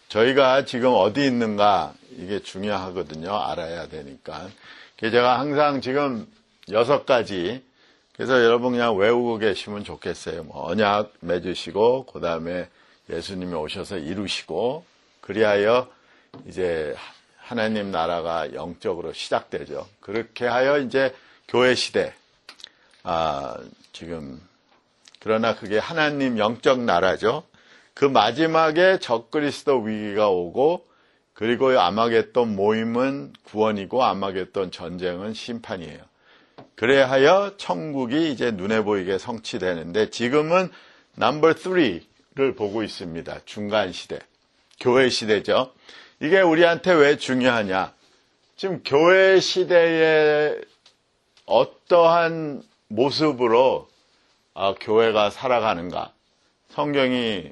저희가 지금 어디 있는가 이게 중요하거든요. 알아야 되니까. 제가 항상 지금 6가지, 그래서 여러분 그냥 외우고 계시면 좋겠어요. 언약 맺으시고, 그 다음에 예수님이 오셔서 이루시고, 그리하여 이제 하나님 나라가 영적으로 시작되죠. 그렇게 하여 이제 교회 시대, 지금, 그러나 그게 하나님 영적 나라죠. 그 마지막에 적그리스도 위기가 오고, 그리고 아마겟돈 모임은 구원이고 아마겟돈 전쟁은 심판이에요. 그래야 하여 천국이 이제 눈에 보이게 성취되는데, 지금은 넘버 3를 보고 있습니다. 중간 시대. 교회 시대죠. 이게 우리한테 왜 중요하냐? 지금 교회 시대에 어떠한 모습으로 교회가 살아가는가? 성경이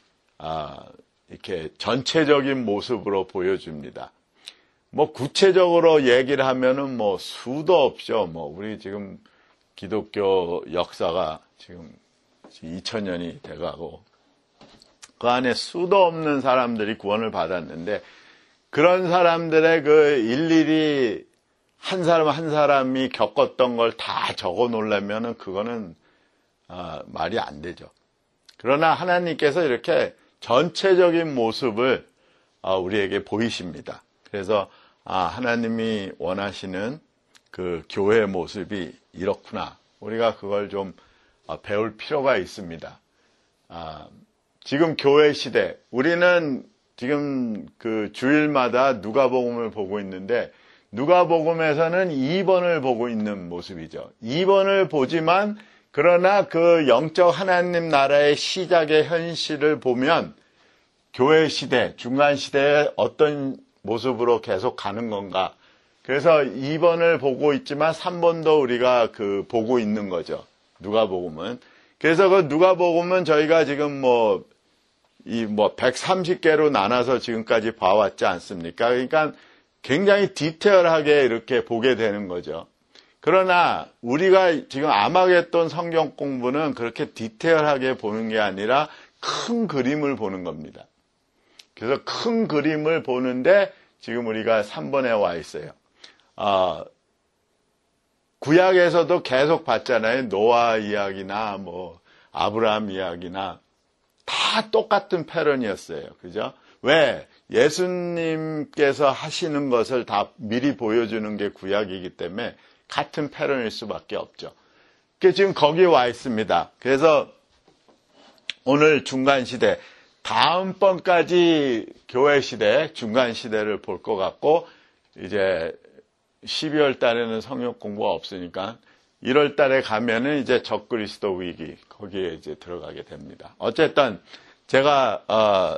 이렇게 전체적인 모습으로 보여줍니다. 구체적으로 얘기를 하면은 수도 없죠. 우리 지금 기독교 역사가 지금 2000년이 돼가고, 그 안에 수도 없는 사람들이 구원을 받았는데, 그런 사람들의 그 일일이 한 사람 한 사람이 겪었던 걸 다 적어 놓으려면은 그거는 말이 안 되죠. 그러나 하나님께서 이렇게 전체적인 모습을 우리에게 보이십니다. 그래서 하나님이 원하시는 그 교회의 모습이 이렇구나. 우리가 그걸 좀 배울 필요가 있습니다. 지금 교회 시대, 우리는 지금 그 주일마다 누가복음을 보고 있는데, 누가복음에서는 2번을 보고 있는 모습이죠. 2번을 보지만, 그러나 그 영적 하나님 나라의 시작의 현실을 보면 교회 시대, 중간 시대에 어떤 모습으로 계속 가는 건가. 그래서 2번을 보고 있지만 3번도 우리가 보고 있는 거죠. 누가복음은. 그래서 그 누가복음은 저희가 지금 130개로 나눠서 지금까지 봐왔지 않습니까? 그러니까 굉장히 디테일하게 이렇게 보게 되는 거죠. 그러나 우리가 지금 아마겟돈 성경 공부는 그렇게 디테일하게 보는 게 아니라 큰 그림을 보는 겁니다. 그래서 큰 그림을 보는데 지금 우리가 3번에 와 있어요. 구약에서도 계속 봤잖아요. 노아 이야기나 아브라함 이야기나 다 똑같은 패런이었어요. 그죠? 왜? 예수님께서 하시는 것을 다 미리 보여주는 게 구약이기 때문에 같은 패런일 수밖에 없죠. 그게 지금 거기에 와 있습니다. 그래서 오늘 중간 시대, 다음번까지 교회 시대, 중간 시대를 볼 것 같고, 이제 12월 달에는 성경 공부가 없으니까 1월 달에 가면은 이제 적그리스도 위기, 거기에 이제 들어가게 됩니다. 어쨌든 제가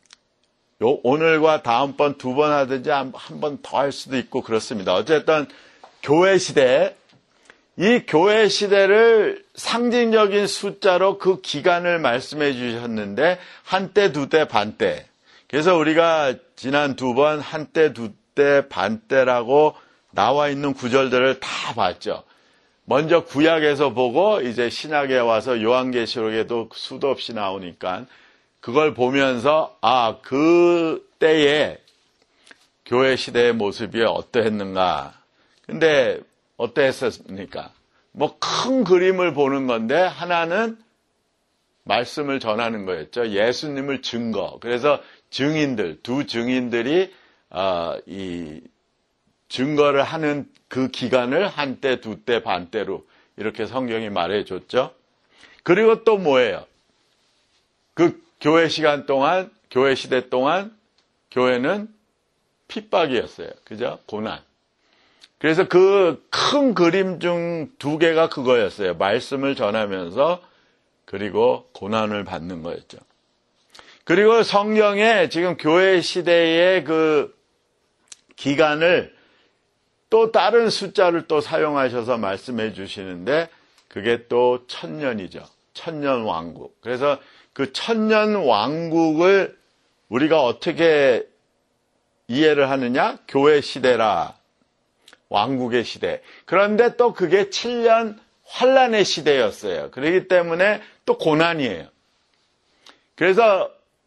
오늘과 다음번 2번 하든지 한 번 더 할 수도 있고 그렇습니다. 어쨌든 교회 시대, 이 교회 시대를 상징적인 숫자로 그 기간을 말씀해 주셨는데, 한때, 두때, 반때. 그래서 우리가 지난 2번 한때, 두때, 반때라고 나와 있는 구절들을 다 봤죠. 먼저 구약에서 보고 이제 신약에 와서 요한계시록에도 수도 없이 나오니까 그걸 보면서 그 때에 교회 시대의 모습이 어떠했는가. 근데 어떠했습니까? 큰 그림을 보는 건데, 하나는 말씀을 전하는 거였죠. 예수님을 증거. 그래서 증인들, 두 증인들이 이 증거를 하는 그 기간을 한때, 두때, 반때로 이렇게 성경이 말해줬죠. 그리고 또 뭐예요? 그 교회 시간 동안, 교회 시대 동안 교회는 핍박이었어요. 그죠? 고난. 그래서 그 큰 그림 중 2개가 그거였어요. 말씀을 전하면서, 그리고 고난을 받는 거였죠. 그리고 성경에 지금 교회 시대의 그 기간을 또 다른 숫자를 또 사용하셔서 말씀해 주시는데, 그게 또 1000년이죠. 1000년 왕국. 그래서 그 1000년 왕국을 우리가 어떻게 이해를 하느냐? 교회 시대라. 왕국의 시대. 그런데 또 그게 7년 환란의 시대였어요. 그렇기 때문에 또 고난이에요. 그래서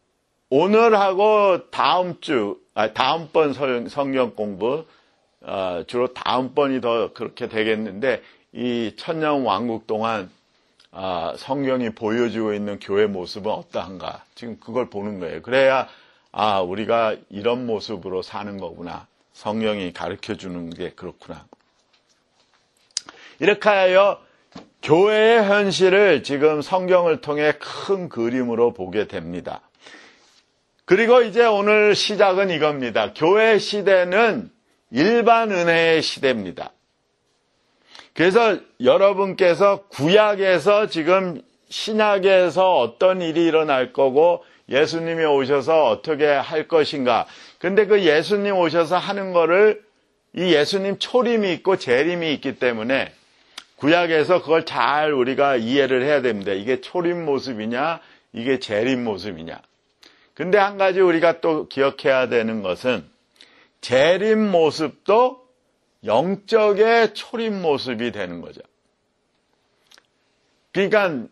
오늘하고 다음번 성경 공부, 주로 다음번이 더 그렇게 되겠는데, 이 천년 왕국 동안 성경이 보여주고 있는 교회 모습은 어떠한가? 지금 그걸 보는 거예요. 그래야 우리가 이런 모습으로 사는 거구나. 성경이 가르쳐 주는 게 그렇구나. 이렇게 하여 교회의 현실을 지금 성경을 통해 큰 그림으로 보게 됩니다. 그리고 이제 오늘 시작은 이겁니다. 교회 시대는 일반 은혜의 시대입니다. 그래서 여러분께서 구약에서 지금 신약에서 어떤 일이 일어날 거고 예수님이 오셔서 어떻게 할 것인가. 근데 그 예수님 오셔서 하는 거를 이 예수님 초림이 있고 재림이 있기 때문에 구약에서 그걸 잘 우리가 이해를 해야 됩니다. 이게 초림 모습이냐, 이게 재림 모습이냐. 근데 한 가지 우리가 또 기억해야 되는 것은 재림 모습도 영적의 초림 모습이 되는 거죠. 그러니까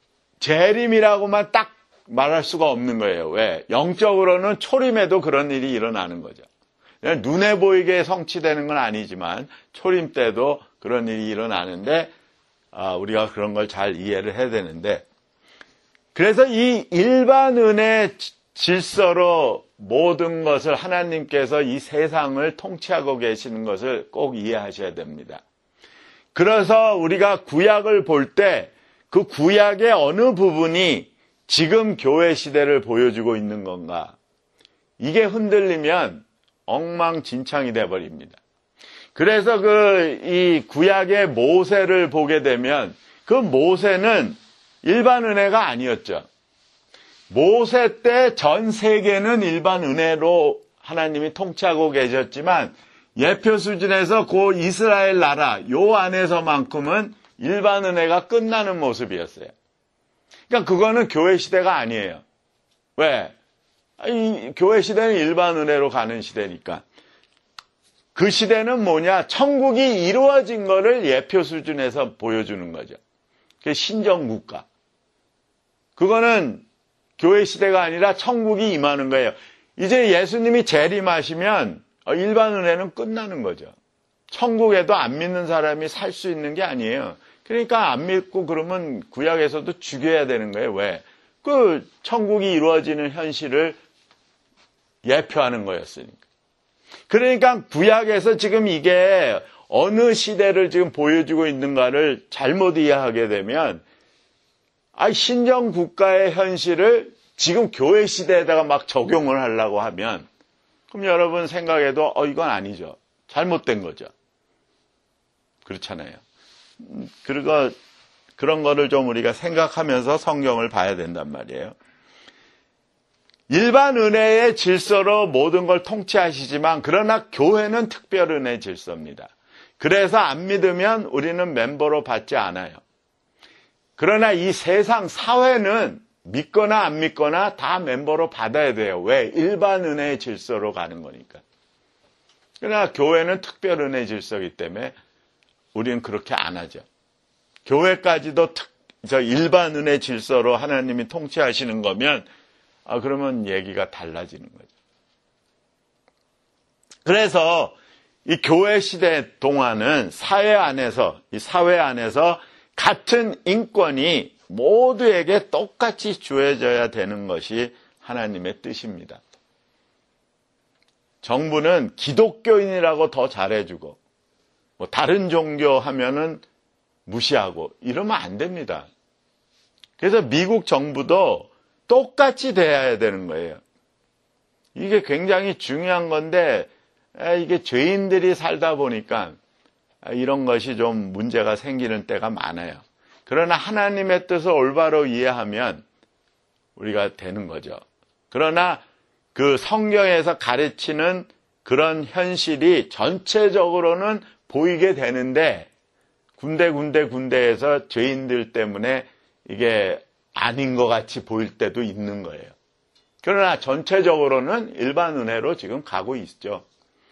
재림이라고만 딱 말할 수가 없는 거예요. 왜? 영적으로는 초림에도 그런 일이 일어나는 거죠. 눈에 보이게 성취되는 건 아니지만 초림 때도 그런 일이 일어나는데 우리가 그런 걸 잘 이해를 해야 되는데, 그래서 이 일반 은혜 질서로 모든 것을 하나님께서 이 세상을 통치하고 계시는 것을 꼭 이해하셔야 됩니다. 그래서 우리가 구약을 볼 때 그 구약의 어느 부분이 지금 교회 시대를 보여주고 있는 건가? 이게 흔들리면 엉망진창이 돼버립니다. 그래서 이 구약의 모세를 보게 되면 그 모세는 일반 은혜가 아니었죠. 모세 때 전 세계는 일반 은혜로 하나님이 통치하고 계셨지만 예표 수준에서 그 이스라엘 나라 요 안에서만큼은 일반 은혜가 끝나는 모습이었어요. 그러니까 그거는 교회 시대가 아니에요. 왜? 교회 시대는 일반 은혜로 가는 시대니까. 그 시대는 뭐냐? 천국이 이루어진 거를 예표 수준에서 보여주는 거죠. 그게 신정국가. 그거는 교회 시대가 아니라 천국이 임하는 거예요. 이제 예수님이 재림하시면 일반 은혜는 끝나는 거죠. 천국에도 안 믿는 사람이 살 수 있는 게 아니에요. 그러니까 안 믿고 그러면 구약에서도 죽여야 되는 거예요. 왜? 그 천국이 이루어지는 현실을 예표하는 거였으니까. 그러니까 구약에서 지금 이게 어느 시대를 지금 보여주고 있는가를 잘못 이해하게 되면 신정 국가의 현실을 지금 교회 시대에다가 막 적용을 하려고 하면 그럼 여러분 생각해도 이건 아니죠. 잘못된 거죠. 그렇잖아요. 그리고 그런 거를 좀 우리가 생각하면서 성경을 봐야 된단 말이에요. 일반 은혜의 질서로 모든 걸 통치하시지만 그러나 교회는 특별 은혜의 질서입니다. 그래서 안 믿으면 우리는 멤버로 받지 않아요. 그러나 이 세상 사회는 믿거나 안 믿거나 다 멤버로 받아야 돼요. 왜? 일반 은혜의 질서로 가는 거니까. 그러나 교회는 특별 은혜의 질서이기 때문에 우리는 그렇게 안 하죠. 교회까지도 일반 은혜 질서로 하나님이 통치하시는 거면 그러면 얘기가 달라지는 거죠. 그래서 이 교회 시대 동안은 이 사회 안에서 같은 인권이 모두에게 똑같이 주어져야 되는 것이 하나님의 뜻입니다. 정부는 기독교인이라고 더 잘해주고 다른 종교 하면은 무시하고 이러면 안 됩니다. 그래서 미국 정부도 똑같이 돼야 되는 거예요. 이게 굉장히 중요한 건데 이게 죄인들이 살다 보니까 이런 것이 좀 문제가 생기는 때가 많아요. 그러나 하나님의 뜻을 올바로 이해하면 우리가 되는 거죠. 그러나 그 성경에서 가르치는 그런 현실이 전체적으로는 보이게 되는데 군데에서 죄인들 때문에 이게 아닌 것 같이 보일 때도 있는 거예요. 그러나 전체적으로는 일반 은혜로 지금 가고 있죠.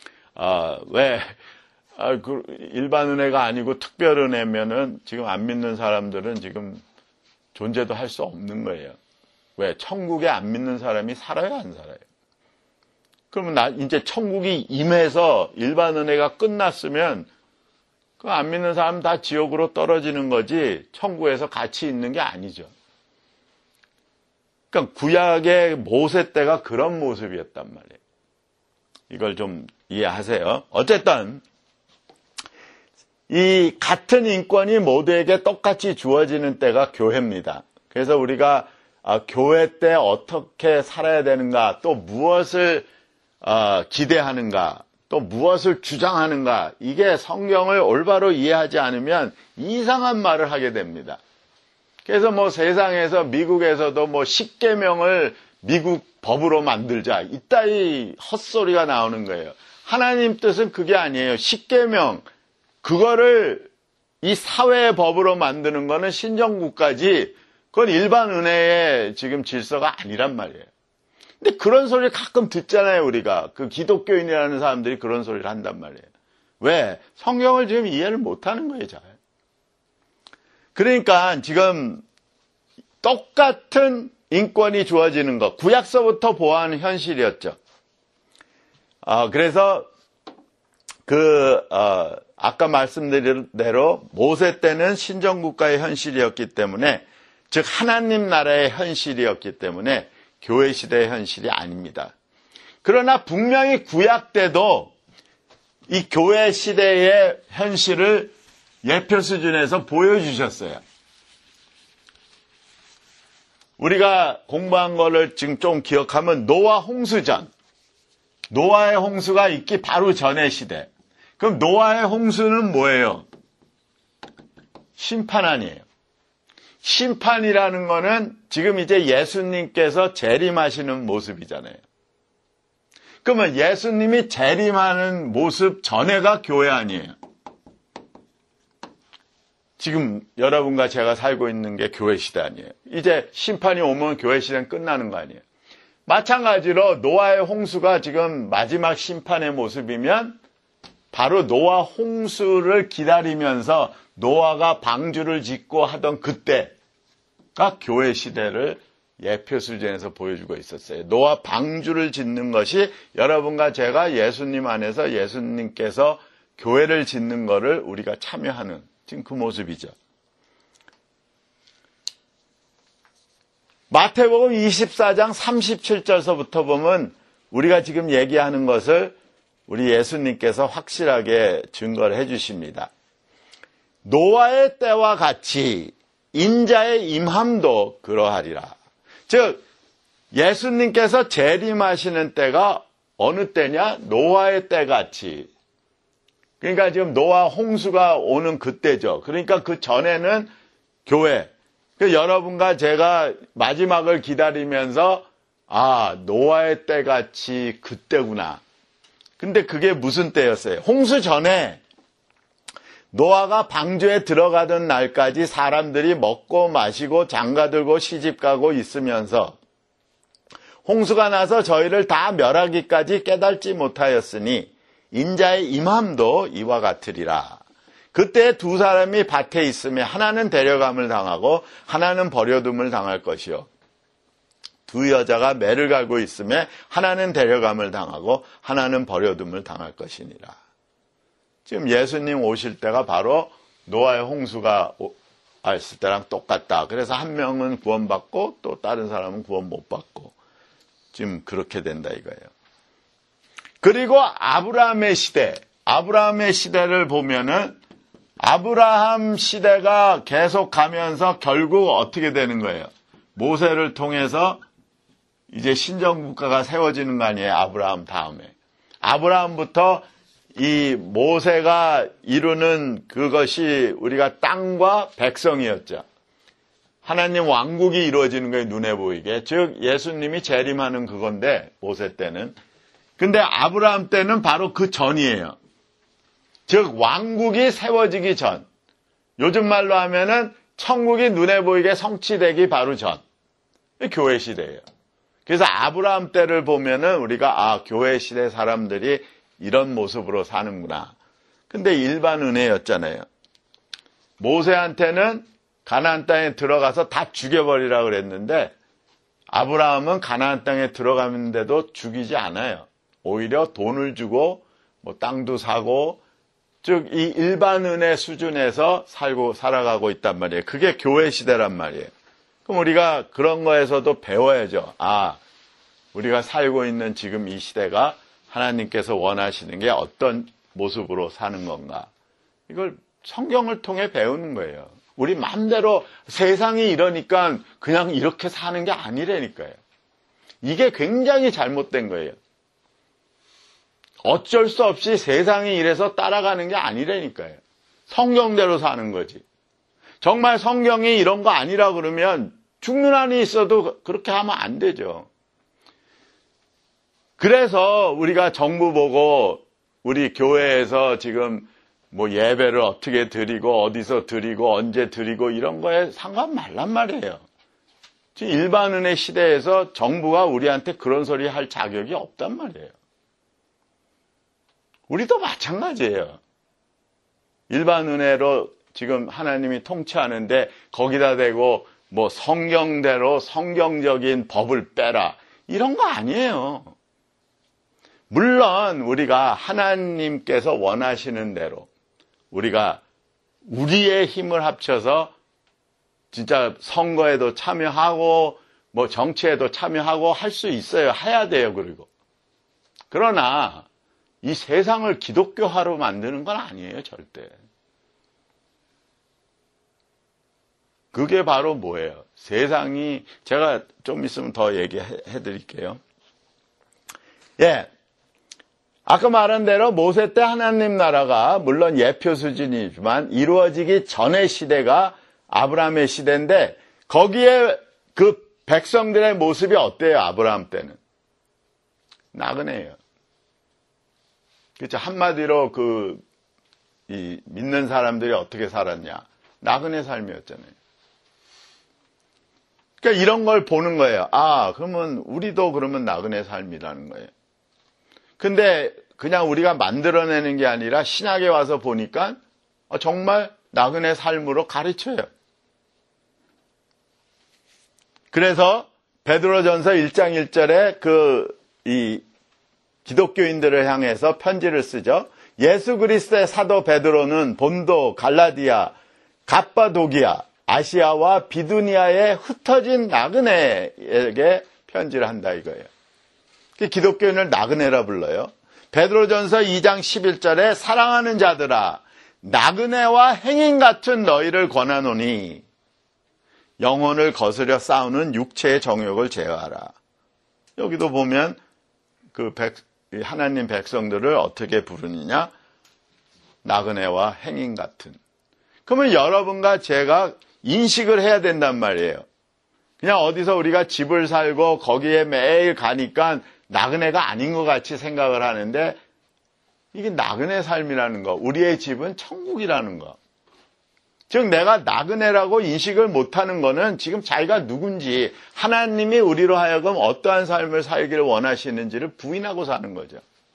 일반 은혜가 아니고 특별 은혜면은 지금 안 믿는 사람들은 지금 존재도 할 수 없는 거예요. 왜? 천국에 안 믿는 사람이 살아요, 안 살아요? 그러면 이제 천국이 임해서 일반 은혜가 끝났으면 그 안 믿는 사람 다 지옥으로 떨어지는 거지 천국에서 같이 있는 게 아니죠. 그러니까 구약의 모세 때가 그런 모습이었단 말이에요. 이걸 좀 이해하세요. 어쨌든 이 같은 인권이 모두에게 똑같이 주어지는 때가 교회입니다. 그래서 우리가 교회 때 어떻게 살아야 되는가, 또 무엇을 기대하는가, 또 무엇을 주장하는가, 이게 성경을 올바로 이해하지 않으면 이상한 말을 하게 됩니다. 그래서 뭐 세상에서 미국에서도 뭐 10계명을 미국 법으로 만들자, 이따위 헛소리가 나오는 거예요. 하나님 뜻은 그게 아니에요. 10계명, 그거를 이 사회의 법으로 만드는 거는 신정국까지, 그건 일반 은혜의 지금 질서가 아니란 말이에요. 근데 그런 소리를 가끔 듣잖아요, 우리가. 그 기독교인이라는 사람들이 그런 소리를 한단 말이에요. 왜? 성경을 지금 이해를 못하는 거예요, 잘. 그러니까 지금 똑같은 인권이 주어지는 것, 구약서부터 보아하는 현실이었죠. 그래서 아까 말씀드린 대로 모세 때는 신정국가의 현실이었기 때문에, 즉 하나님 나라의 현실이었기 때문에 교회 시대의 현실이 아닙니다. 그러나 분명히 구약 때도 이 교회 시대의 현실을 예표 수준에서 보여주셨어요. 우리가 공부한 거를 지금 좀 기억하면 노아 홍수전, 노아의 홍수가 있기 바로 전의 시대. 그럼 노아의 홍수는 뭐예요? 심판 아니에요. 심판이라는 거는 지금 이제 예수님께서 재림하시는 모습이잖아요. 그러면 예수님이 재림하는 모습 전에가 교회 아니에요. 지금 여러분과 제가 살고 있는 게 교회 시대 아니에요. 이제 심판이 오면 교회 시대는 끝나는 거 아니에요. 마찬가지로 노아의 홍수가 지금 마지막 심판의 모습이면 바로 노아 홍수를 기다리면서 노아가 방주를 짓고 하던 그때가 교회 시대를 예표 수준에서 보여주고 있었어요. 노아 방주를 짓는 것이 여러분과 제가 예수님 안에서 예수님께서 교회를 짓는 것을 우리가 참여하는 지금 그 모습이죠. 마태복음 24장 37절서부터 보면 우리가 지금 얘기하는 것을 우리 예수님께서 확실하게 증거를 해 주십니다. 노아의 때와 같이 인자의 임함도 그러하리라. 즉 예수님께서 재림하시는 때가 어느 때냐? 노아의 때같이. 그러니까 지금 노아 홍수가 오는 그때죠. 그러니까 그 전에는 교회, 여러분과 제가 마지막을 기다리면서 노아의 때같이 그때구나. 근데 그게 무슨 때였어요? 홍수 전에 노아가 방주에 들어가던 날까지 사람들이 먹고 마시고 장가들고 시집가고 있으면서 홍수가 나서 저희를 다 멸하기까지 깨닫지 못하였으니 인자의 임함도 이와 같으리라. 그때 두 사람이 밭에 있으며 하나는 데려감을 당하고 하나는 버려둠을 당할 것이요. 두 여자가 매를 갈고 있으며 하나는 데려감을 당하고 하나는 버려둠을 당할 것이니라. 지금 예수님 오실 때가 바로 노아의 홍수가 왔을 때랑 똑같다. 그래서 한 명은 구원받고 또 다른 사람은 구원 못 받고 지금 그렇게 된다 이거예요. 그리고 아브라함의 시대를 보면은 아브라함 시대가 계속 가면서 결국 어떻게 되는 거예요? 모세를 통해서 이제 신정국가가 세워지는 거 아니에요? 아브라함 다음에. 아브라함부터 이 모세가 이루는 그것이 우리가 땅과 백성이었죠. 하나님 왕국이 이루어지는 거예요, 눈에 보이게. 즉 예수님이 재림하는 그건데 모세 때는. 근데 아브라함 때는 바로 그 전이에요. 즉 왕국이 세워지기 전. 요즘 말로 하면은 천국이 눈에 보이게 성취되기 바로 전. 교회 시대예요. 그래서 아브라함 때를 보면은 우리가 교회 시대 사람들이 이런 모습으로 사는구나. 근데 일반 은혜였잖아요. 모세한테는 가나안 땅에 들어가서 다 죽여버리라 그랬는데 아브라함은 가나안 땅에 들어가는데도 죽이지 않아요. 오히려 돈을 주고 뭐 땅도 사고, 즉 이 일반 은혜 수준에서 살아가고 있단 말이에요. 그게 교회 시대란 말이에요. 그럼 우리가 그런 거에서도 배워야죠. 우리가 살고 있는 지금 이 시대가 하나님께서 원하시는 게 어떤 모습으로 사는 건가. 이걸 성경을 통해 배우는 거예요. 우리 마음대로 세상이 이러니까 그냥 이렇게 사는 게 아니라니까요. 이게 굉장히 잘못된 거예요. 어쩔 수 없이 세상이 이래서 따라가는 게 아니라니까요. 성경대로 사는 거지. 정말 성경이 이런 거 아니라 그러면 죽는 한이 있어도 그렇게 하면 안 되죠. 그래서 우리가 정부 보고 우리 교회에서 지금 뭐 예배를 어떻게 드리고 어디서 드리고 언제 드리고 이런 거에 상관 말란 말이에요. 지금 일반 은혜 시대에서 정부가 우리한테 그런 소리 할 자격이 없단 말이에요. 우리도 마찬가지예요. 일반 은혜로 지금 하나님이 통치하는데 거기다 대고 뭐 성경대로 성경적인 법을 빼라 이런 거 아니에요. 물론 우리가 하나님께서 원하시는 대로 우리가 우리의 힘을 합쳐서 진짜 선거에도 참여하고 뭐 정치에도 참여하고 할 수 있어요. 해야 돼요. 그리고 그러나 이 세상을 기독교화로 만드는 건 아니에요. 절대. 그게 바로 뭐예요? 세상이 제가 좀 있으면 더 얘기해 드릴게요. 아까 말한 대로 모세 때 하나님 나라가 물론 예표 수준이지만 이루어지기 전의 시대가 아브라함의 시대인데 거기에 그 백성들의 모습이 어때요? 아브라함 때는 나그네예요. 그렇죠. 한마디로 이 믿는 사람들이 어떻게 살았냐? 나그네 삶이었잖아요. 그러니까 이런 걸 보는 거예요. 그러면 우리도 그러면 나그네 삶이라는 거예요. 근데 그냥 우리가 만들어내는 게 아니라 신약에 와서 보니까 정말 나그네 삶으로 가르쳐요. 그래서 베드로전서 1장 1절에 이 기독교인들을 향해서 편지를 쓰죠. 예수 그리스도의 사도 베드로는 본도, 갈라디아, 갑바도기아, 아시아와 비두니아에 흩어진 나그네에게 편지를 한다 이거예요. 기독교인을 나그네라 불러요. 베드로전서 2장 11절에 사랑하는 자들아 나그네와 행인 같은 너희를 권하노니 영혼을 거스려 싸우는 육체의 정욕을 제어하라. 여기도 보면 하나님 백성들을 어떻게 부르느냐? 나그네와 행인 같은. 그러면 여러분과 제가 인식을 해야 된단 말이에요. 그냥 어디서 우리가 집을 살고 거기에 매일 가니까 나그네가 아닌 것 같이 생각을 하는데 이게 나그네 삶이라는 거, 우리의 집은 천국이라는 거. 즉 내가 나그네라고 인식을 못하는 거는 지금 자기가 누군지 하나님이 우리로 하여금 어떠한 삶을 살기를 원하시는지를 부인하고 사는 거죠.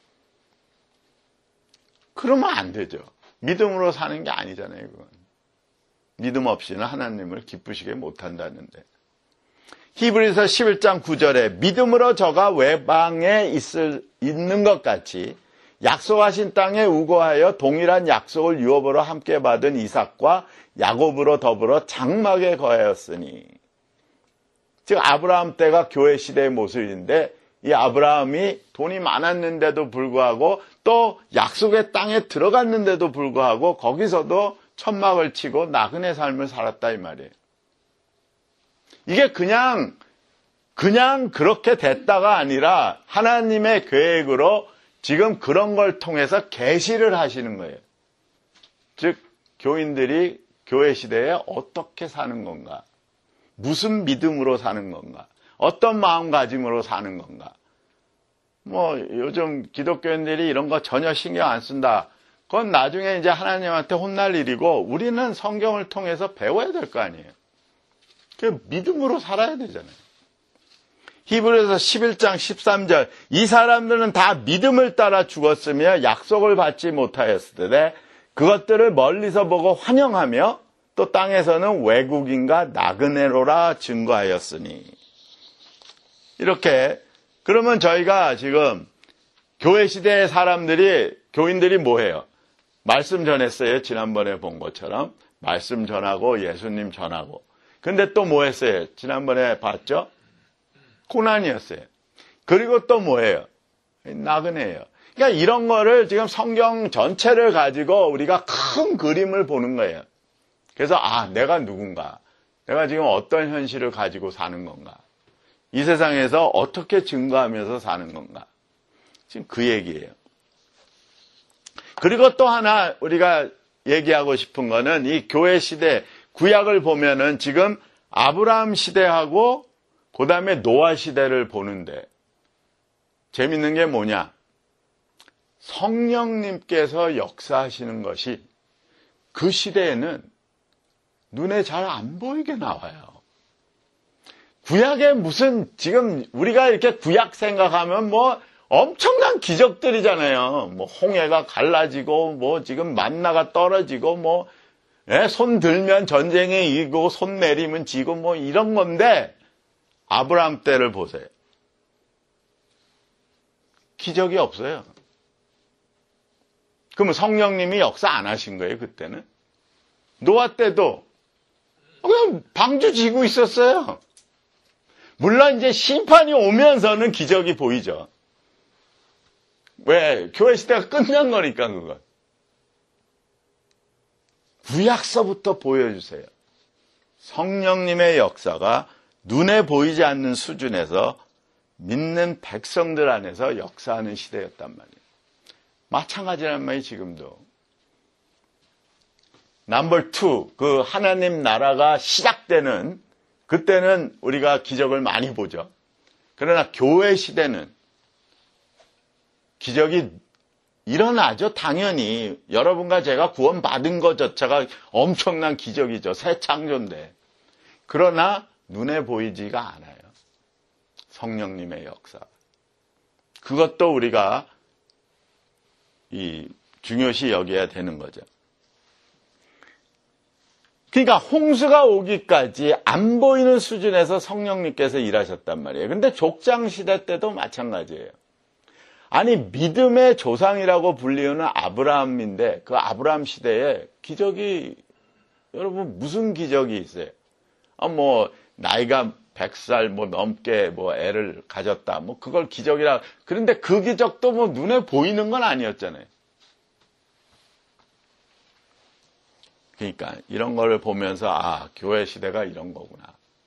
그러면 안 되죠. 믿음으로 사는 게 아니잖아요. 그건. 믿음 없이는 하나님을 기쁘시게 못한다는데. 히브리서 11장 9절에 믿음으로 저가 외방에 있는 것 같이 약속하신 땅에 우거하여 동일한 약속을 유업으로 함께 받은 이삭과 야곱으로 더불어 장막에 거하였으니. 즉 아브라함 때가 교회 시대의 모습인데 이 아브라함이 돈이 많았는데도 불구하고 또 약속의 땅에 들어갔는데도 불구하고 거기서도 천막을 치고 나그네 삶을 살았다 이 말이에요. 이게 그냥 그렇게 됐다가 아니라 하나님의 계획으로 지금 그런 걸 통해서 계시를 하시는 거예요. 즉 교인들이 교회 시대에 어떻게 사는 건가? 무슨 믿음으로 사는 건가? 어떤 마음가짐으로 사는 건가? 뭐 요즘 기독교인들이 이런 거 전혀 신경 안 쓴다. 그건 나중에 이제 하나님한테 혼날 일이고 우리는 성경을 통해서 배워야 될 거 아니에요. 그 믿음으로 살아야 되잖아요. 히브리서 11장 13절 이 사람들은 다 믿음을 따라 죽었으며 약속을 받지 못하였으되 그것들을 멀리서 보고 환영하며 또 땅에서는 외국인과 나그네로라 증거하였으니. 이렇게 그러면 저희가 지금 교회 시대의 사람들이 교인들이 뭐해요? 말씀 전했어요. 지난번에 본 것처럼 말씀 전하고 예수님 전하고. 근데 또 뭐 했어요? 지난번에 봤죠? 고난이었어요. 그리고 또 뭐예요? 나그네예요. 그러니까 이런 거를 지금 성경 전체를 가지고 우리가 큰 그림을 보는 거예요. 그래서 내가 누군가? 내가 지금 어떤 현실을 가지고 사는 건가? 이 세상에서 어떻게 증거하면서 사는 건가? 지금 그 얘기예요. 그리고 또 하나 우리가 얘기하고 싶은 거는 이 교회 시대, 구약을 보면은 지금 아브라함 시대하고 그 다음에 노아 시대를 보는데 재밌는 게 뭐냐? 성령님께서 역사하시는 것이 그 시대에는 눈에 잘 안 보이게 나와요. 구약에 무슨 지금 우리가 이렇게 구약 생각하면 뭐 엄청난 기적들이잖아요. 뭐 홍해가 갈라지고 뭐 지금 만나가 떨어지고 뭐 손 들면 전쟁에 이기고 손 내리면 지고 뭐 이런 건데 아브라함 때를 보세요. 기적이 없어요. 그러면 성령님이 역사 안 하신 거예요, 그때는? 노아 때도 그냥 방주 지고 있었어요. 물론 이제 심판이 오면서는 기적이 보이죠. 왜? 교회 시대가 끝난 거니까, 그건. 구약서부터 보여주세요. 성령님의 역사가 눈에 보이지 않는 수준에서 믿는 백성들 안에서 역사하는 시대였단 말이에요. 마찬가지란 말이에요, 지금도. 넘버 2, 그 하나님 나라가 시작되는 그때는 우리가 기적을 많이 보죠. 그러나 교회 시대는 기적이 일어나죠. 당연히 여러분과 제가 구원받은 것 자체가 엄청난 기적이죠. 새 창조인데. 그러나 눈에 보이지가 않아요. 성령님의 역사. 그것도 우리가 중요시 여겨야 되는 거죠. 그러니까 홍수가 오기까지 안 보이는 수준에서 성령님께서 일하셨단 말이에요. 근데 족장 시대 때도 마찬가지예요. 아니 믿음의 조상이라고 불리우는 아브라함인데 그 아브라함 시대에 기적이 여러분 무슨 기적이 있어요? 뭐 나이가 100살 뭐 넘게 뭐 애를 가졌다. 뭐 그걸 기적이라. 그런데 그 기적도 뭐 눈에 보이는 건 아니었잖아요. 그러니까 이런 거를 보면서 교회 시대가 이런 거구나.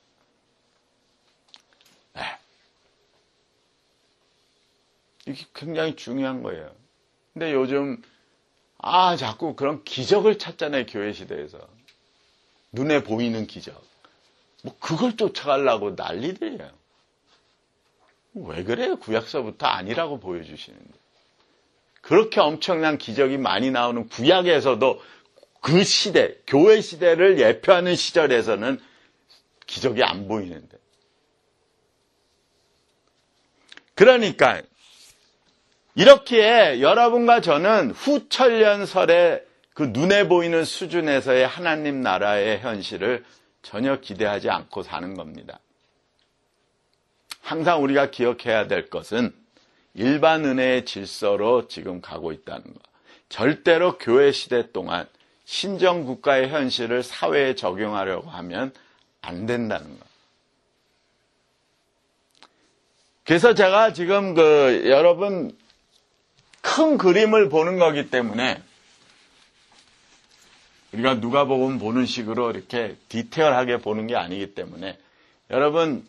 이게 굉장히 중요한 거예요. 근데 요즘 자꾸 그런 기적을 찾잖아요. 교회 시대에서. 눈에 보이는 기적. 뭐 그걸 쫓아가려고 난리들이에요. 왜 그래요? 구약서부터 아니라고 보여주시는데. 그렇게 엄청난 기적이 많이 나오는 구약에서도 그 시대, 교회 시대를 예표하는 시절에서는 기적이 안 보이는데. 그러니까 이렇게 여러분과 저는 후천년설의 그 눈에 보이는 수준에서의 하나님 나라의 현실을 전혀 기대하지 않고 사는 겁니다. 항상 우리가 기억해야 될 것은 일반 은혜의 질서로 지금 가고 있다는 것. 절대로 교회 시대 동안 신정국가의 현실을 사회에 적용하려고 하면 안 된다는 것. 그래서 제가 지금 여러분 큰 그림을 보는 거기 때문에 우리가 누가복음 보는 식으로 이렇게 디테일하게 보는 게 아니기 때문에 여러분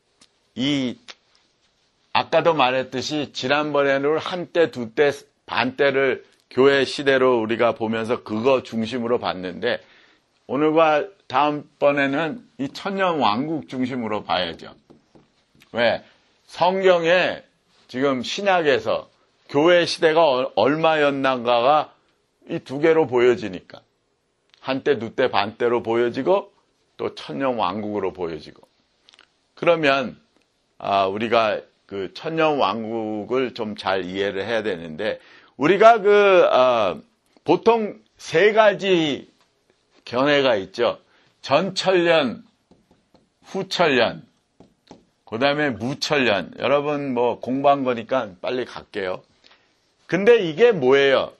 아까도 말했듯이 지난번에는 한때, 두때, 반때를 교회 시대로 우리가 보면서 그거 중심으로 봤는데 오늘과 다음번에는 이 천년 왕국 중심으로 봐야죠. 왜? 성경에 지금 신약에서 교회 시대가 얼마였는가가 이 두 개로 보여지니까 한때, 두때, 반때로 보여지고 또 천년 왕국으로 보여지고 그러면 우리가 그 천년 왕국을 좀 잘 이해를 해야 되는데 우리가 보통 세 가지 견해가 있죠. 전천년, 후천년, 그 다음에 무천년. 여러분 뭐 공부한 거니까 빨리 갈게요. 근데 이게 뭐예요?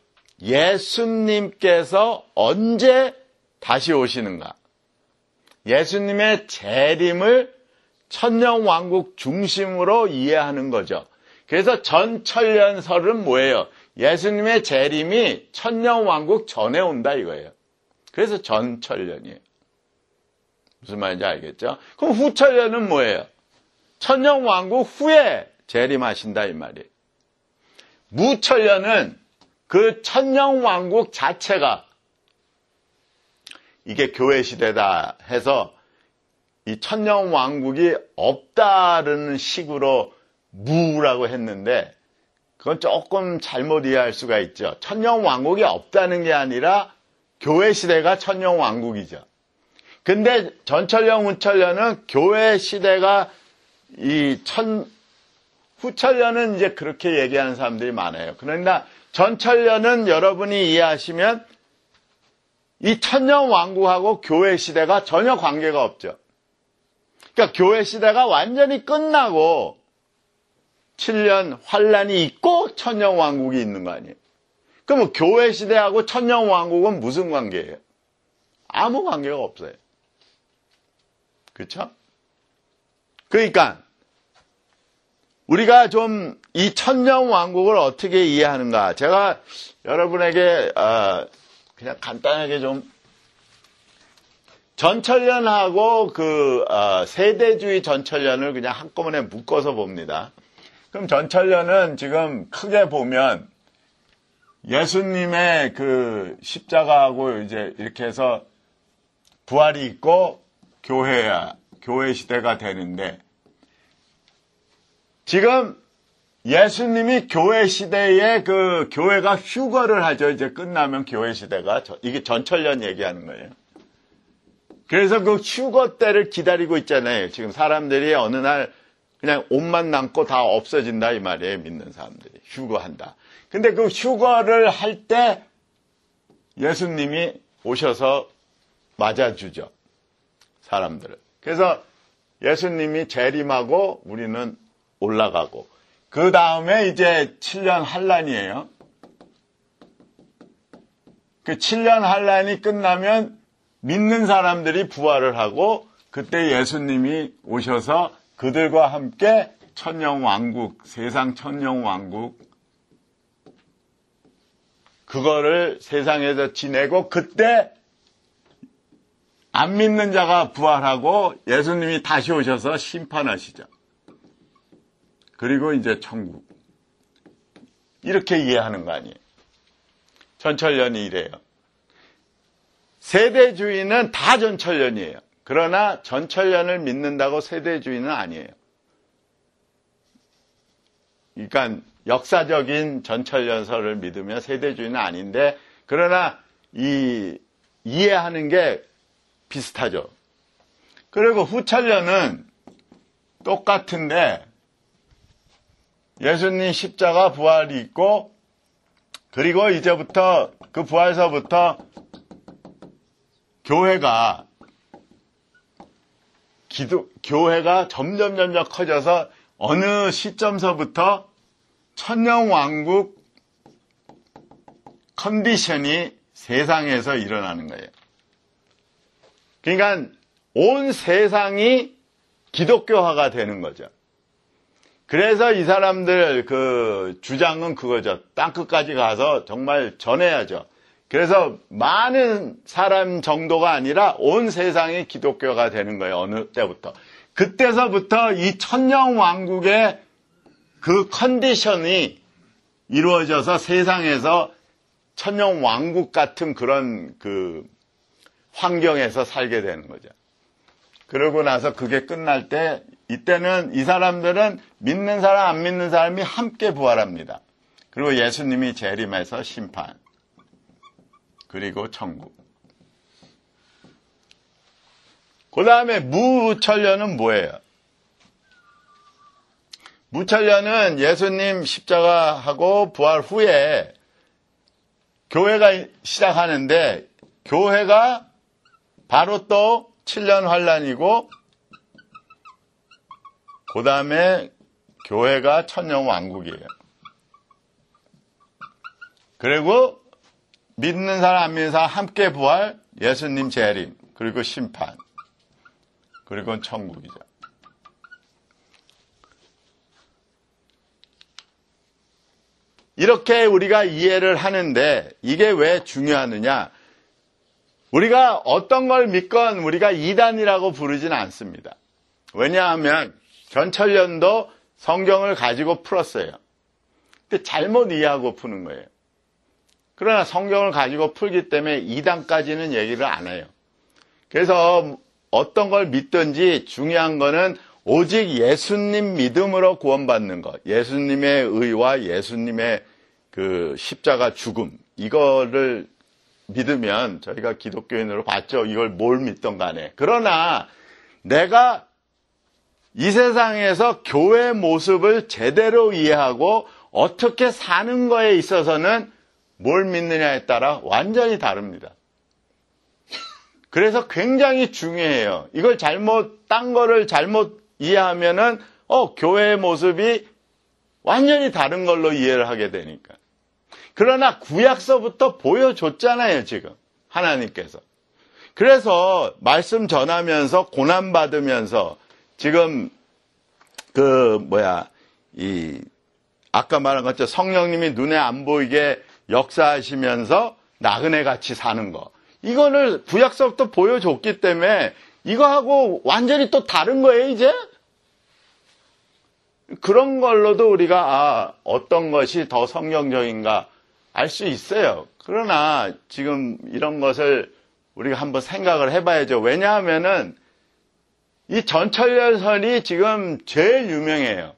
예수님께서 언제 다시 오시는가? 예수님의 재림을 천년왕국 중심으로 이해하는 거죠. 그래서 전천년설은 뭐예요? 예수님의 재림이 천년왕국 전에 온다 이거예요. 그래서 전천년이에요. 무슨 말인지 알겠죠? 그럼 후천년은 뭐예요? 천년왕국 후에 재림하신다 이 말이에요. 무천년은 그 천년왕국 자체가 이게 교회 시대다 해서 이 천년왕국이 없다는 식으로 무라고 했는데 그건 조금 잘못 이해할 수가 있죠. 천년왕국이 없다는 게 아니라 교회 시대가 천년왕국이죠. 근데 전천년, 후천년은 교회 시대가 후천년은 이제 그렇게 얘기하는 사람들이 많아요. 그러나 전천년은 여러분이 이해하시면 이 천년왕국하고 교회 시대가 전혀 관계가 없죠. 그러니까 교회 시대가 완전히 끝나고 7년 환란이 있고 천년왕국이 있는 거 아니에요. 그럼 교회 시대하고 천년왕국은 무슨 관계예요? 아무 관계가 없어요. 그렇죠? 그러니까 우리가 좀 이 천년왕국을 어떻게 이해하는가? 제가 여러분에게 그냥 간단하게 좀 전천년하고 세대주의 전천년을 그냥 한꺼번에 묶어서 봅니다. 그럼 전천년은 지금 크게 보면 예수님의 그 십자가하고 이제 이렇게 해서 부활이 있고 교회 시대가 되는데 지금 예수님이 교회 시대에 교회가 휴거를 하죠. 이제 끝나면 교회 시대가 이게 전천년 얘기하는 거예요. 그래서 그 휴거 때를 기다리고 있잖아요. 지금 사람들이 어느 날 그냥 옷만 남고 다 없어진다 이 말이에요. 믿는 사람들이 휴거한다. 근데 그 휴거를 할 때 예수님이 오셔서 맞아주죠. 사람들을. 그래서 예수님이 재림하고 우리는 올라가고 그 다음에 이제 7년 환란이에요. 그 7년 환란이 끝나면 믿는 사람들이 부활을 하고 그때 예수님이 오셔서 그들과 함께 천년왕국, 세상 천년왕국 그거를 세상에서 지내고 그때 안 믿는 자가 부활하고 예수님이 다시 오셔서 심판하시죠. 그리고 이제 천국. 이렇게 이해하는 거 아니에요. 전천년이 이래요. 세대주의는 다 전천년이에요. 그러나 전천년을 믿는다고 세대주의는 아니에요. 그러니까 역사적인 전천년설을 믿으면 세대주의는 아닌데 그러나 이해하는 게 비슷하죠. 그리고 후천년은 똑같은데 예수님 십자가 부활이 있고 그리고 이제부터 그 부활서부터 교회가 점점 커져서 어느 시점서부터 천년왕국 컨디션이 세상에서 일어나는 거예요. 그러니까 온 세상이 기독교화가 되는 거죠. 그래서 이 사람들 주장은 그거죠. 땅끝까지 가서 정말 전해야죠. 그래서 많은 사람 정도가 아니라 온 세상이 기독교가 되는 거예요. 어느 때부터. 그때서부터 이 천년왕국의 그 컨디션이 이루어져서 세상에서 천년왕국 같은 그런 환경에서 살게 되는 거죠. 그러고 나서 그게 끝날 때 이때는 이 사람들은 믿는 사람 안 믿는 사람이 함께 부활합니다. 그리고 예수님이 재림해서 심판. 그리고 천국. 그 다음에 무천년은 뭐예요? 무천년은 예수님 십자가하고 부활 후에 교회가 시작하는데 교회가 바로 또 7년 환란이고 그 다음에 교회가 천년왕국이에요. 그리고 믿는 사람 안 믿는 사람 함께 부활, 예수님 재림, 그리고 심판, 그리고 천국이죠. 이렇게 우리가 이해를 하는데 이게 왜 중요하느냐? 우리가 어떤 걸 믿건 우리가 이단이라고 부르진 않습니다. 왜냐하면 전철련도 성경을 가지고 풀었어요. 근데 잘못 이해하고 푸는 거예요. 그러나 성경을 가지고 풀기 때문에 이단까지는 얘기를 안 해요. 그래서 어떤 걸 믿든지 중요한 거는 오직 예수님 믿음으로 구원받는 것, 예수님의 의와 예수님의 그 십자가 죽음, 이거를 믿으면 저희가 기독교인으로 봤죠. 이걸 뭘 믿던 간에. 그러나 내가 이 세상에서 교회 모습을 제대로 이해하고 어떻게 사는 거에 있어서는 뭘 믿느냐에 따라 완전히 다릅니다. 그래서 굉장히 중요해요. 이걸 딴 거를 잘못 이해하면은, 교회의 모습이 완전히 다른 걸로 이해를 하게 되니까. 그러나 구약서부터 보여줬잖아요, 지금. 하나님께서. 그래서 말씀 전하면서 고난받으면서 지금 아까 말한 것처럼 성령님이 눈에 안 보이게 역사하시면서 나그네 같이 사는 거. 이거를 구약서부터 보여줬기 때문에 이거하고 완전히 또 다른 거예요, 이제? 그런 걸로도 우리가 어떤 것이 더 성경적인가 알 수 있어요. 그러나 지금 이런 것을 우리가 한번 생각을 해봐야죠. 왜냐하면은 이 전철열선이 지금 제일 유명해요.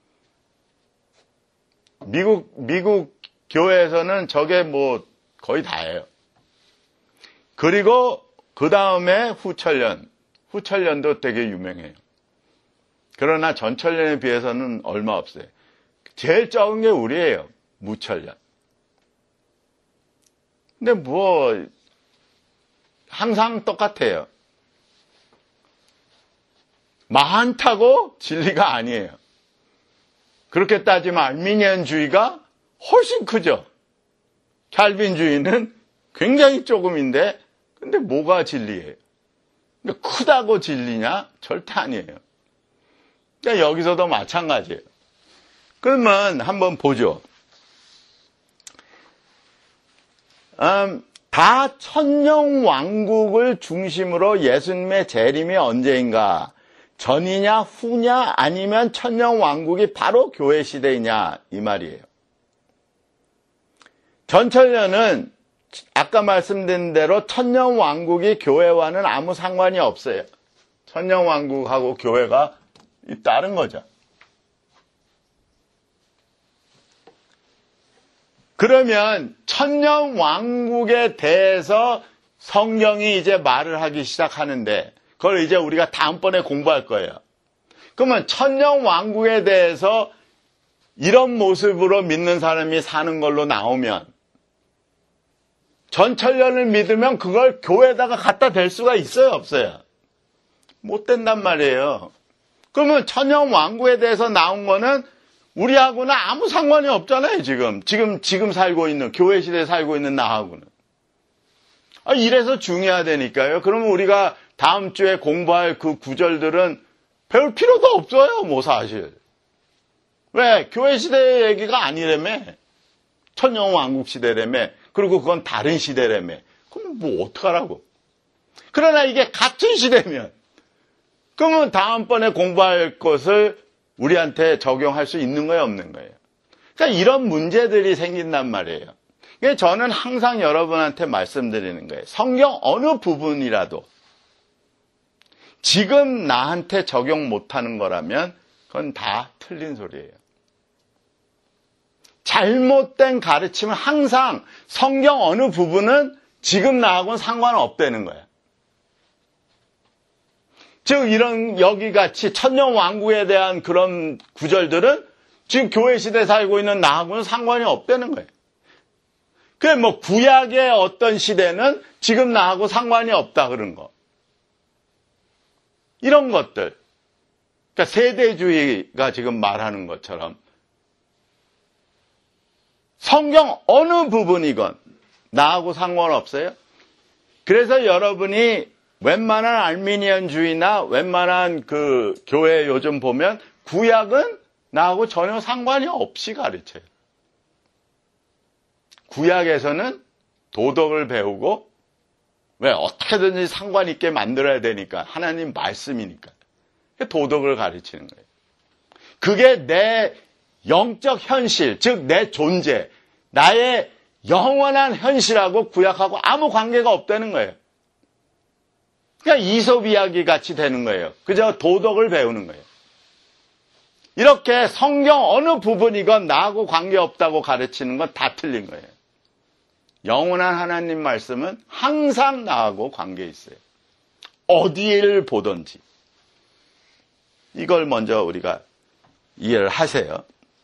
미국 교회에서는 저게 뭐 거의 다예요. 그리고 그 다음에 후철련도 되게 유명해요. 그러나 전철련에 비해서는 얼마 없어요. 제일 적은 게 우리예요. 무철련. 근데 항상 똑같아요. 많다고 진리가 아니에요. 그렇게 따지면 알미니안주의가 훨씬 크죠. 칼빈주의는 굉장히 조금인데, 근데 뭐가 진리예요? 근데 크다고 진리냐? 절대 아니에요. 그러니까 여기서도 마찬가지예요. 그러면 한번 보죠. 다 천년왕국을 중심으로 예수님의 재림이 언제인가? 전이냐 후냐 아니면 천년왕국이 바로 교회 시대이냐 이 말이에요. 전철련은 아까 말씀드린 대로 천년왕국이 교회와는 아무 상관이 없어요. 천년왕국하고 교회가 다른 거죠. 그러면 천년왕국에 대해서 성경이 이제 말을 하기 시작하는데 그걸 이제 우리가 다음번에 공부할 거예요. 그러면 천년왕국에 대해서 이런 모습으로 믿는 사람이 사는 걸로 나오면 전철련을 믿으면 그걸 교회에다가 갖다 댈 수가 있어요, 없어요? 못 된단 말이에요. 그러면 천년왕국에 대해서 나온 거는 우리하고는 아무 상관이 없잖아요, 지금 살고 있는, 교회 시대에 살고 있는 나하고는. 이래서 중요하다니까요. 그러면 우리가 다음 주에 공부할 그 구절들은 배울 필요도 없어요, 사실. 왜? 교회 시대의 얘기가 아니라며. 천년왕국 시대라며. 그리고 그건 다른 시대라며. 그럼 어떡하라고. 그러나 이게 같은 시대면, 그러면 다음번에 공부할 것을 우리한테 적용할 수 있는 거예요, 없는 거예요? 그러니까 이런 문제들이 생긴단 말이에요. 그러니까 저는 항상 여러분한테 말씀드리는 거예요. 성경 어느 부분이라도 지금 나한테 적용 못하는 거라면 그건 다 틀린 소리예요. 잘못된 가르침은 항상 성경 어느 부분은 지금 나하고는 상관없다는 거예요. 즉 여기 같이 천년왕국에 대한 그런 구절들은 지금 교회 시대에 살고 있는 나하고는 상관이 없다는 거예요. 구약의 어떤 시대는 지금 나하고 상관이 없다 그런 거. 이런 것들. 그러니까 세대주의가 지금 말하는 것처럼 성경 어느 부분이건 나하고 상관없어요. 그래서 여러분이 웬만한 알미니언주의나 웬만한 그 교회 요즘 보면 구약은 나하고 전혀 상관이 없이 가르쳐요. 구약에서는 도덕을 배우고 왜 어떻게든지 상관 있게 만들어야 되니까 하나님 말씀이니까 도덕을 가르치는 거예요. 그게 내 영적 현실, 즉 내 존재, 나의 영원한 현실하고 구약하고 아무 관계가 없다는 거예요. 그냥 이솝 이야기 같이 되는 거예요. 그저 도덕을 배우는 거예요. 이렇게 성경 어느 부분이건 나하고 관계없다고 가르치는 건 다 틀린 거예요. 영원한 하나님 말씀은 항상 나하고 관계 있어요. 어디를 보든지. 이걸 먼저 우리가 이해를 하세요.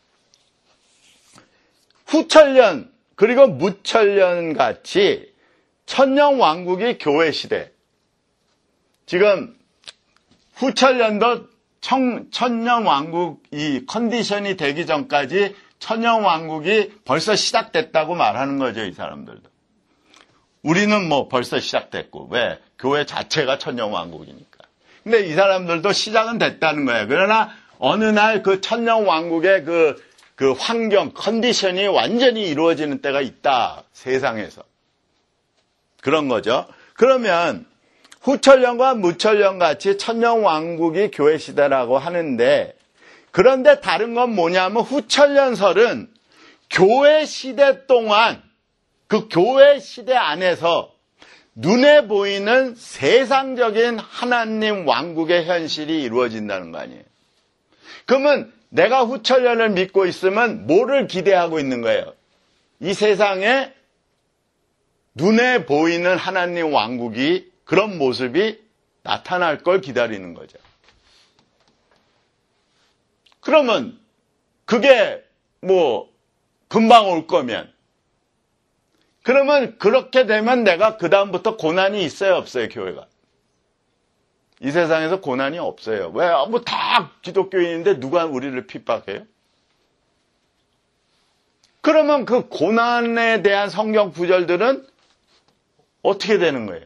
후천년 그리고 무천년 같이 천년왕국이 교회 시대. 지금 후천년도 천년왕국 이 컨디션이 되기 전까지 천년왕국이 벌써 시작됐다고 말하는 거죠, 이 사람들도. 우리는 뭐 벌써 시작됐고, 왜? 교회 자체가 천년왕국이니까. 근데 이 사람들도 시작은 됐다는 거예요. 그러나 어느 날 그 천년왕국의 그 환경, 컨디션이 완전히 이루어지는 때가 있다, 세상에서. 그런 거죠. 그러면 후천년과 무천년 같이 천년왕국이 교회 시대라고 하는데, 그런데 다른 건 뭐냐면 후천년설은 교회 시대 동안 그 교회 시대 안에서 눈에 보이는 세상적인 하나님 왕국의 현실이 이루어진다는 거 아니에요. 그러면 내가 후천년을 믿고 있으면 뭐를 기대하고 있는 거예요? 이 세상에 눈에 보이는 하나님 왕국이 그런 모습이 나타날 걸 기다리는 거죠. 그러면 그게 뭐 금방 올 거면 그러면 그렇게 되면 내가 그 다음부터 고난이 있어요, 없어요, 교회가? 이 세상에서 고난이 없어요. 왜? 뭐 다 기독교인인데 누가 우리를 핍박해요? 그러면 그 고난에 대한 성경 구절들은 어떻게 되는 거예요?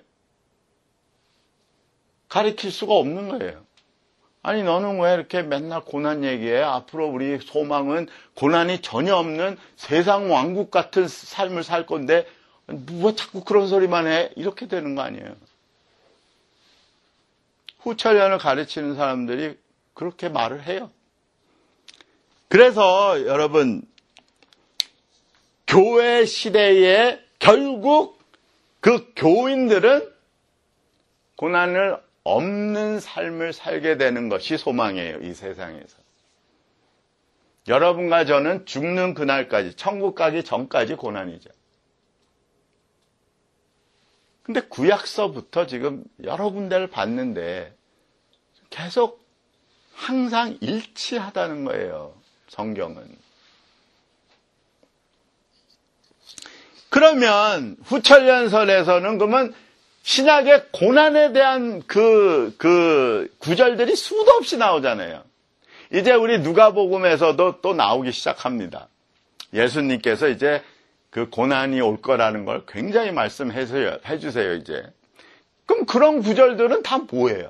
가르칠 수가 없는 거예요. 아니 너는 왜 이렇게 맨날 고난 얘기해? 앞으로 우리 소망은 고난이 전혀 없는 세상 왕국 같은 삶을 살 건데 왜 자꾸 그런 소리만 해? 이렇게 되는 거 아니에요. 후천년을 가르치는 사람들이 그렇게 말을 해요. 그래서 여러분 교회 시대에 결국 그 교인들은 고난을 없는 삶을 살게 되는 것이 소망이에요, 이 세상에서. 여러분과 저는 죽는 그날까지, 천국 가기 전까지 고난이죠. 근데 구약서부터 지금 여러 군데를 봤는데 계속 항상 일치하다는 거예요, 성경은. 그러면 후천년설에서는 그러면 신약의 고난에 대한 그 구절들이 수도 없이 나오잖아요. 이제 우리 누가복음에서도 또 나오기 시작합니다. 예수님께서 이제 그 고난이 올 거라는 걸 굉장히 해주세요, 이제. 그럼 그런 구절들은 다 뭐예요?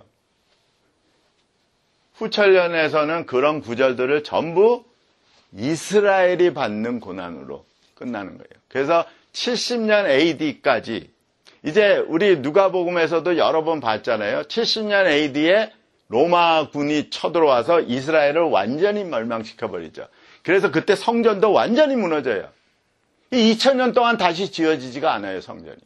후천년에서는 그런 구절들을 전부 이스라엘이 받는 고난으로 끝나는 거예요. 그래서 70년 AD까지 이제 우리 누가복음에서도 여러 번 봤잖아요. 70년 AD에 로마군이 쳐들어와서 이스라엘을 완전히 멸망시켜버리죠. 그래서 그때 성전도 완전히 무너져요. 이 2000년 동안 다시 지어지지가 않아요, 성전이.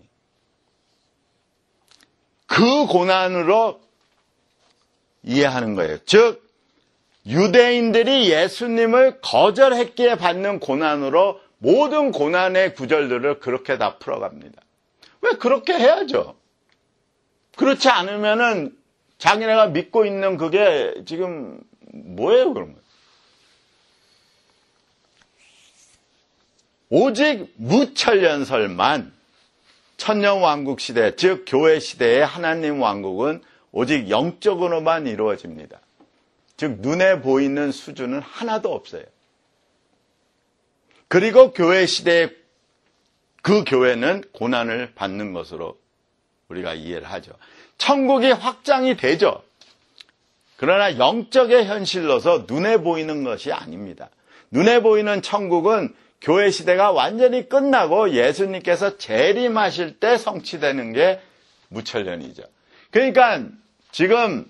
그 고난으로 이해하는 거예요. 즉 유대인들이 예수님을 거절했기에 받는 고난으로 모든 고난의 구절들을 그렇게 다 풀어갑니다. 왜 그렇게 해야죠? 그렇지 않으면은 자기네가 믿고 있는 그게 지금 뭐예요, 그러면? 오직 무천년설만 천년왕국 시대, 즉 교회 시대의 하나님 왕국은 오직 영적으로만 이루어집니다. 즉 눈에 보이는 수준은 하나도 없어요. 그리고 교회 시대에 그 교회는 고난을 받는 것으로 우리가 이해를 하죠. 천국이 확장이 되죠. 그러나 영적의 현실로서 눈에 보이는 것이 아닙니다. 눈에 보이는 천국은 교회 시대가 완전히 끝나고 예수님께서 재림하실 때 성취되는 게 무천년이죠. 그러니까 지금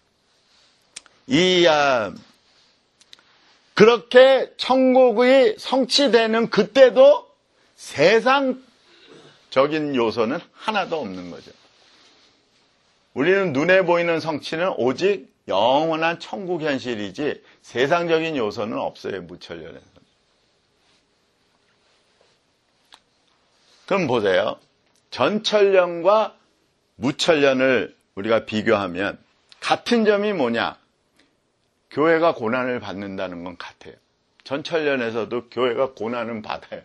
그렇게 천국이 성취되는 그때도 세상적인 요소는 하나도 없는 거죠. 우리는 눈에 보이는 성취는 오직 영원한 천국 현실이지 세상적인 요소는 없어요. 무천년에서. 그럼 보세요. 전천년과 무천년을 우리가 비교하면 같은 점이 뭐냐? 교회가 고난을 받는다는 건 같아요. 전천년에서도 교회가 고난은 받아요.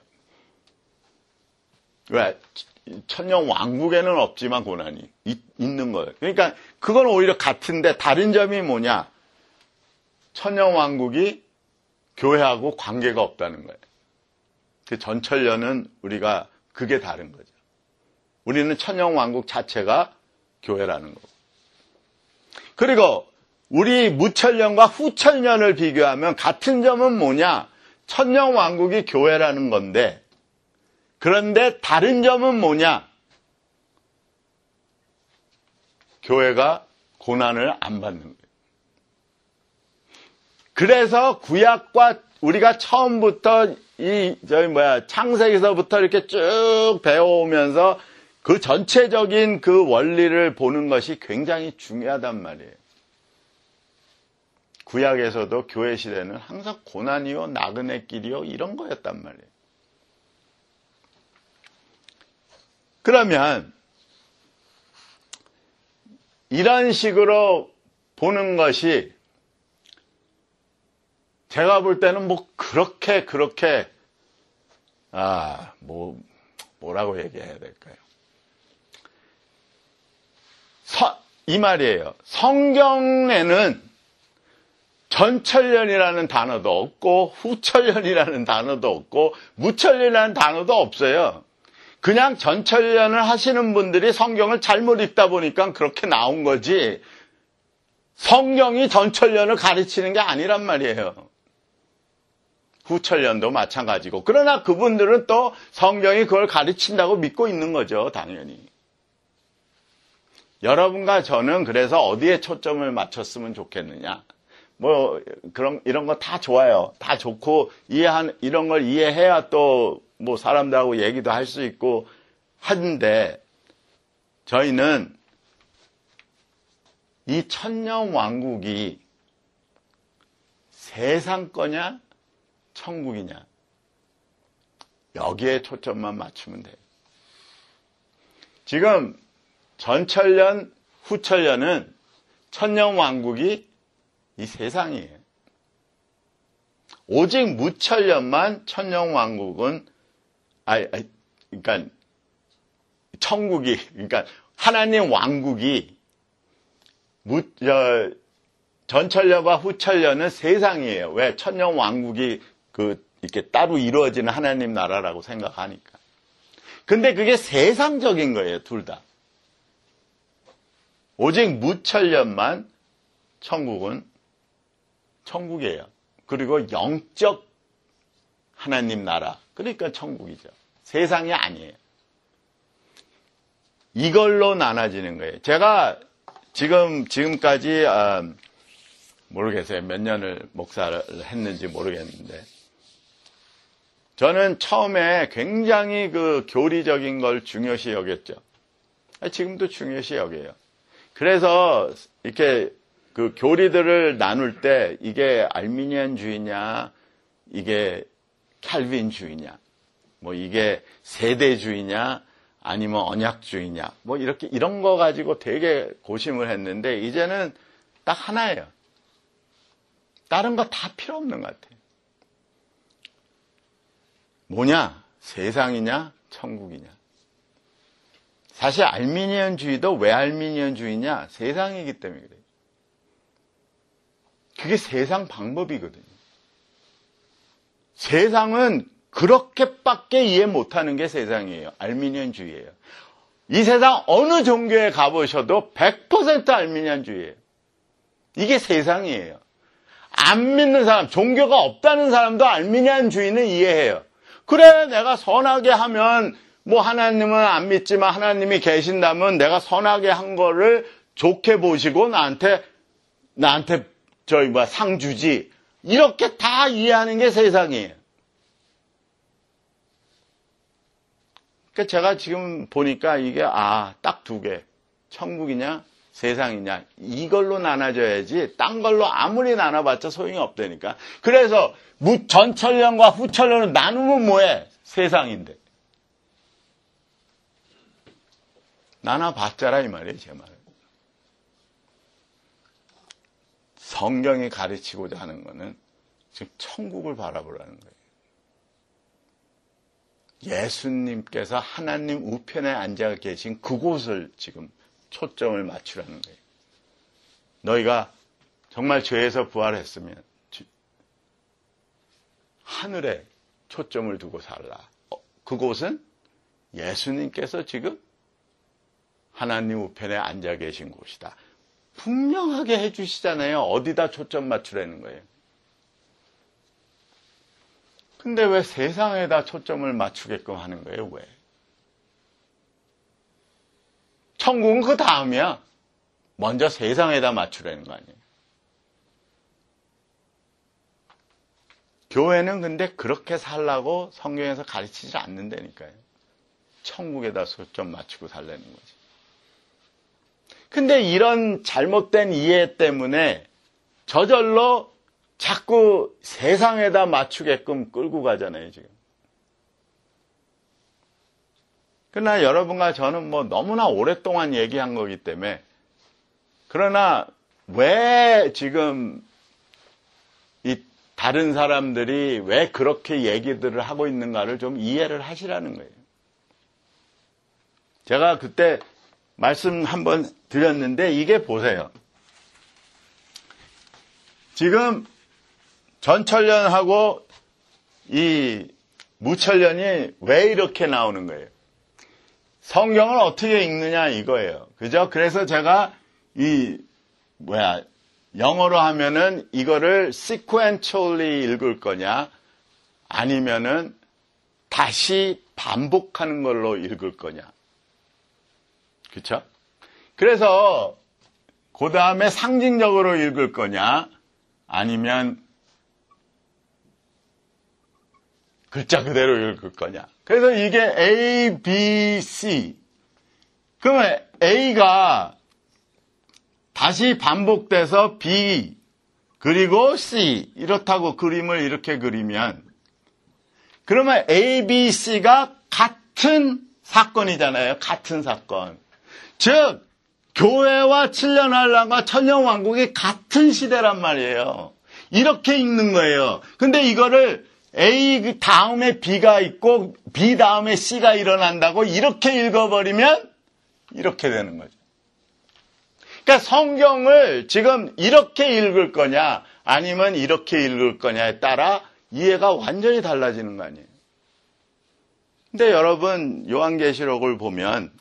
왜? 천년 왕국에는 없지만 고난이 있는 거예요. 그러니까 그건 오히려 같은데 다른 점이 뭐냐? 천년 왕국이 교회하고 관계가 없다는 거예요. 그 전천년은 우리가 그게 다른 거죠. 우리는 천년 왕국 자체가 교회라는 거고. 그리고 우리 무천년과 후천년을 비교하면 같은 점은 뭐냐? 천년 왕국이 교회라는 건데, 그런데 다른 점은 뭐냐? 교회가 고난을 안 받는 거예요. 그래서 구약과 우리가 처음부터 창세기서부터 이렇게 쭉 배워오면서 그 전체적인 그 원리를 보는 것이 굉장히 중요하단 말이에요. 구약에서도 교회 시대는 항상 고난이요, 나그네 길이요, 이런 거였단 말이에요. 그러면 이런 식으로 보는 것이 제가 볼 때는 그렇게 뭐라고 얘기해야 될까요? 이 말이에요. 성경에는 전천년이라는 단어도 없고 후천년이라는 단어도 없고 무천년이라는 단어도 없어요. 그냥 전천년을 하시는 분들이 성경을 잘못 읽다 보니까 그렇게 나온 거지 성경이 전천년을 가르치는 게 아니란 말이에요. 후천년도 마찬가지고. 그러나 그분들은 또 성경이 그걸 가르친다고 믿고 있는 거죠. 당연히. 여러분과 저는 그래서 어디에 초점을 맞췄으면 좋겠느냐. 이런 거 다 좋아요. 다 좋고, 이런 걸 이해해야 또, 사람들하고 얘기도 할 수 있고 하는데, 저희는 이 천년 왕국이 세상 거냐, 천국이냐, 여기에 초점만 맞추면 돼요. 지금 전천년, 후천년은 천년 왕국이 이 세상이에요. 오직 무천년만 천년 왕국은 그러니까 천국이, 그러니까 하나님 왕국이 전천년과 후천년은 세상이에요. 왜? 천년 왕국이 이렇게 따로 이루어지는 하나님 나라라고 생각하니까. 근데 그게 세상적인 거예요, 둘 다. 오직 무천년만 천국은 천국이에요. 그리고 영적 하나님 나라. 그러니까 천국이죠. 세상이 아니에요. 이걸로 나눠지는 거예요. 제가 지금까지, 모르겠어요. 몇 년을 목사를 했는지 모르겠는데. 저는 처음에 굉장히 그 교리적인 걸 중요시 여겼죠. 지금도 중요시 여겨요. 그래서 이렇게 그 교리들을 나눌 때 이게 알미니안주의냐, 이게 칼빈주의냐, 이게 세대주의냐, 아니면 언약주의냐, 이런 거 가지고 되게 고심을 했는데 이제는 딱 하나예요. 다른 거 다 필요 없는 것 같아요. 뭐냐? 세상이냐? 천국이냐? 사실 알미니언주의도 왜 알미니언주의냐? 세상이기 때문에 그래요. 그게 세상 방법이거든요. 세상은 그렇게밖에 이해 못하는 게 세상이에요. 알미니언주의예요. 이 세상 어느 종교에 가보셔도 100% 알미니언주의예요. 이게 세상이에요. 안 믿는 사람, 종교가 없다는 사람도 알미니언주의는 이해해요. 그래, 내가 선하게 하면 뭐 하나님은 안 믿지만 하나님이 계신다면 내가 선하게 한 거를 좋게 보시고 나한테 상 주지. 이렇게 다 이해하는 게 세상이에요. 그러니까 제가 지금 보니까 이게 딱 두 개. 천국이냐 세상이냐 이걸로 나눠져야지 딴 걸로 아무리 나눠봤자 소용이 없다니까. 그래서 전천년과 후천년을 나누면 뭐해? 세상인데. 나눠봤자라 이 말이에요, 제 말은. 성경이 가르치고자 하는 거는 지금 천국을 바라보라는 거예요. 예수님께서 하나님 우편에 앉아 계신 그곳을 지금 초점을 맞추라는 거예요. 너희가 정말 죄에서 부활했으면 하늘에 초점을 두고 살라. 그곳은 예수님께서 지금 하나님 우편에 앉아 계신 곳이다. 분명하게 해주시잖아요. 어디다 초점 맞추라는 거예요. 근데 왜 세상에다 초점을 맞추게끔 하는 거예요? 왜? 천국은 그 다음이야. 먼저 세상에다 맞추라는 거 아니에요. 교회는 근데 그렇게 살라고 성경에서 가르치지 않는다니까요. 천국에다 초점 맞추고 살라는 거지. 근데 이런 잘못된 이해 때문에 저절로 자꾸 세상에다 맞추게끔 끌고 가잖아요, 지금. 그러나 여러분과 저는 뭐 너무나 오랫동안 얘기한 거기 때문에, 그러나 왜 지금 이 다른 사람들이 왜 그렇게 얘기들을 하고 있는가를 좀 이해를 하시라는 거예요. 제가 그때 말씀 한번 드렸는데 이게 보세요. 지금 전천년하고 이 무천년이 왜 이렇게 나오는 거예요? 성경을 어떻게 읽느냐 이거예요. 그죠? 그래서 제가 영어로 하면은 이거를 sequentially 읽을 거냐 아니면은 다시 반복하는 걸로 읽을 거냐. 그쵸? 그래서 그 다음에 상징적으로 읽을 거냐 아니면 글자 그대로 읽을 거냐. 그래서 이게 A, B, C. 그러면 A가 다시 반복돼서 B 그리고 C 이렇다고 그림을 이렇게 그리면 그러면 A, B, C가 같은 사건이잖아요. 같은 사건. 즉 교회와 7년 환란과 천년왕국이 같은 시대란 말이에요. 이렇게 읽는 거예요. 근데 이거를 A 다음에 B가 있고 B 다음에 C가 일어난다고 이렇게 읽어버리면 이렇게 되는 거죠. 그러니까 성경을 지금 이렇게 읽을 거냐 아니면 이렇게 읽을 거냐에 따라 이해가 완전히 달라지는 거 아니에요. 근데 여러분 요한계시록을 보면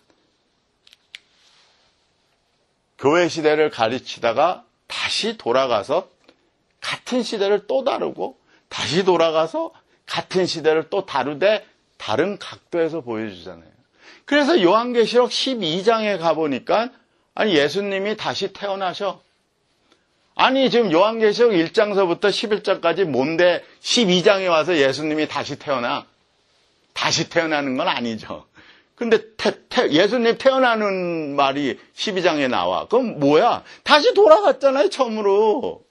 교회 시대를 가르치다가 다시 돌아가서 같은 시대를 또 다루고 다시 돌아가서 같은 시대를 또 다루되 다른 각도에서 보여주잖아요. 그래서 요한계시록 12장에 가보니까 아니 예수님이 다시 태어나셔. 아니 지금 요한계시록 1장서부터 11장까지 뭔데 12장에 와서 예수님이 다시 태어나? 다시 태어나는 건 아니죠. 근데 예수님 태어나는 말이 12장에 나와. 그럼 뭐야? 다시 돌아갔잖아요, 처음으로.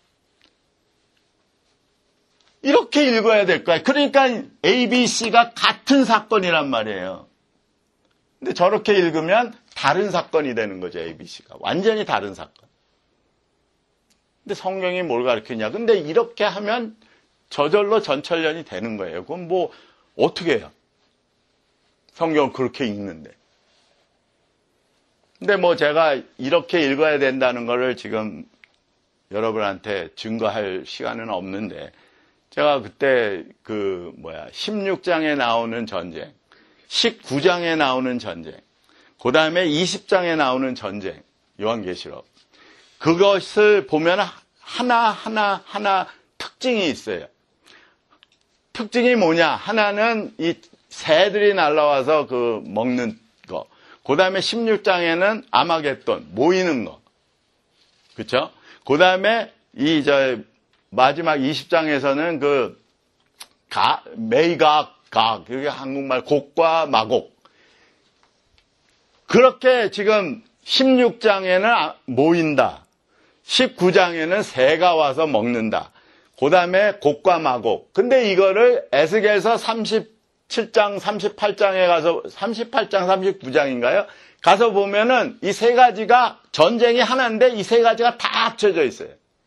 이렇게 읽어야 될 거야. 그러니까 A, B, C가 같은 사건이란 말이에요. 근데 저렇게 읽으면 다른 사건이 되는 거죠, A, B, C가. 완전히 다른 사건. 근데 성경이 뭘 가르치냐. 근데 이렇게 하면 저절로 전천년이 되는 거예요. 그럼 뭐 어떻게 해요? 성경을 그렇게 읽는데. 근데 뭐 제가 이렇게 읽어야 된다는 거를 지금 여러분한테 증거할 시간은 없는데, 제가 그때 16장에 나오는 전쟁, 19장에 나오는 전쟁, 그 다음에 20장에 나오는 전쟁, 요한계시록. 그것을 보면 하나 특징이 있어요. 특징이 뭐냐? 하나는 이 새들이 날아와서 먹는 거. 그 다음에 16장에는 아마겟돈, 모이는 거. 그쵸? 그 다음에 마지막 20장에서는 매각, 그게 한국말 곡과 마곡. 그렇게 지금 16장에는 모인다. 19장에는 새가 와서 먹는다. 그 다음에 곡과 마곡. 근데 이거를 에스겔서 37장, 38장에 가서, 38장, 39장인가요? 가서 보면은 이 세 가지가 전쟁이 하나인데 이 세 가지가 다 합쳐져 있어요.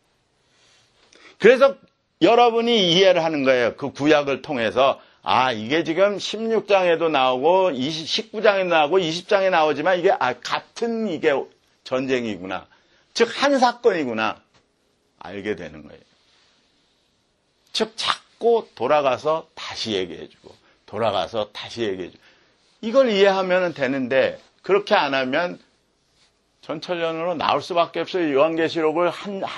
그래서 여러분이 이해를 하는 거예요. 그 구약을 통해서. 이게 지금 16장에도 나오고 19장에도 나오고 20장에 나오지만 이게 같은 이게 전쟁이구나. 즉 한 사건이구나. 알게 되는 거예요. 즉 자꾸 돌아가서 다시 얘기해주고 돌아가서 다시 얘기해주고 이걸 이해하면 되는데 그렇게 안 하면 전철련으로 나올 수밖에 없어요. 요한계시록을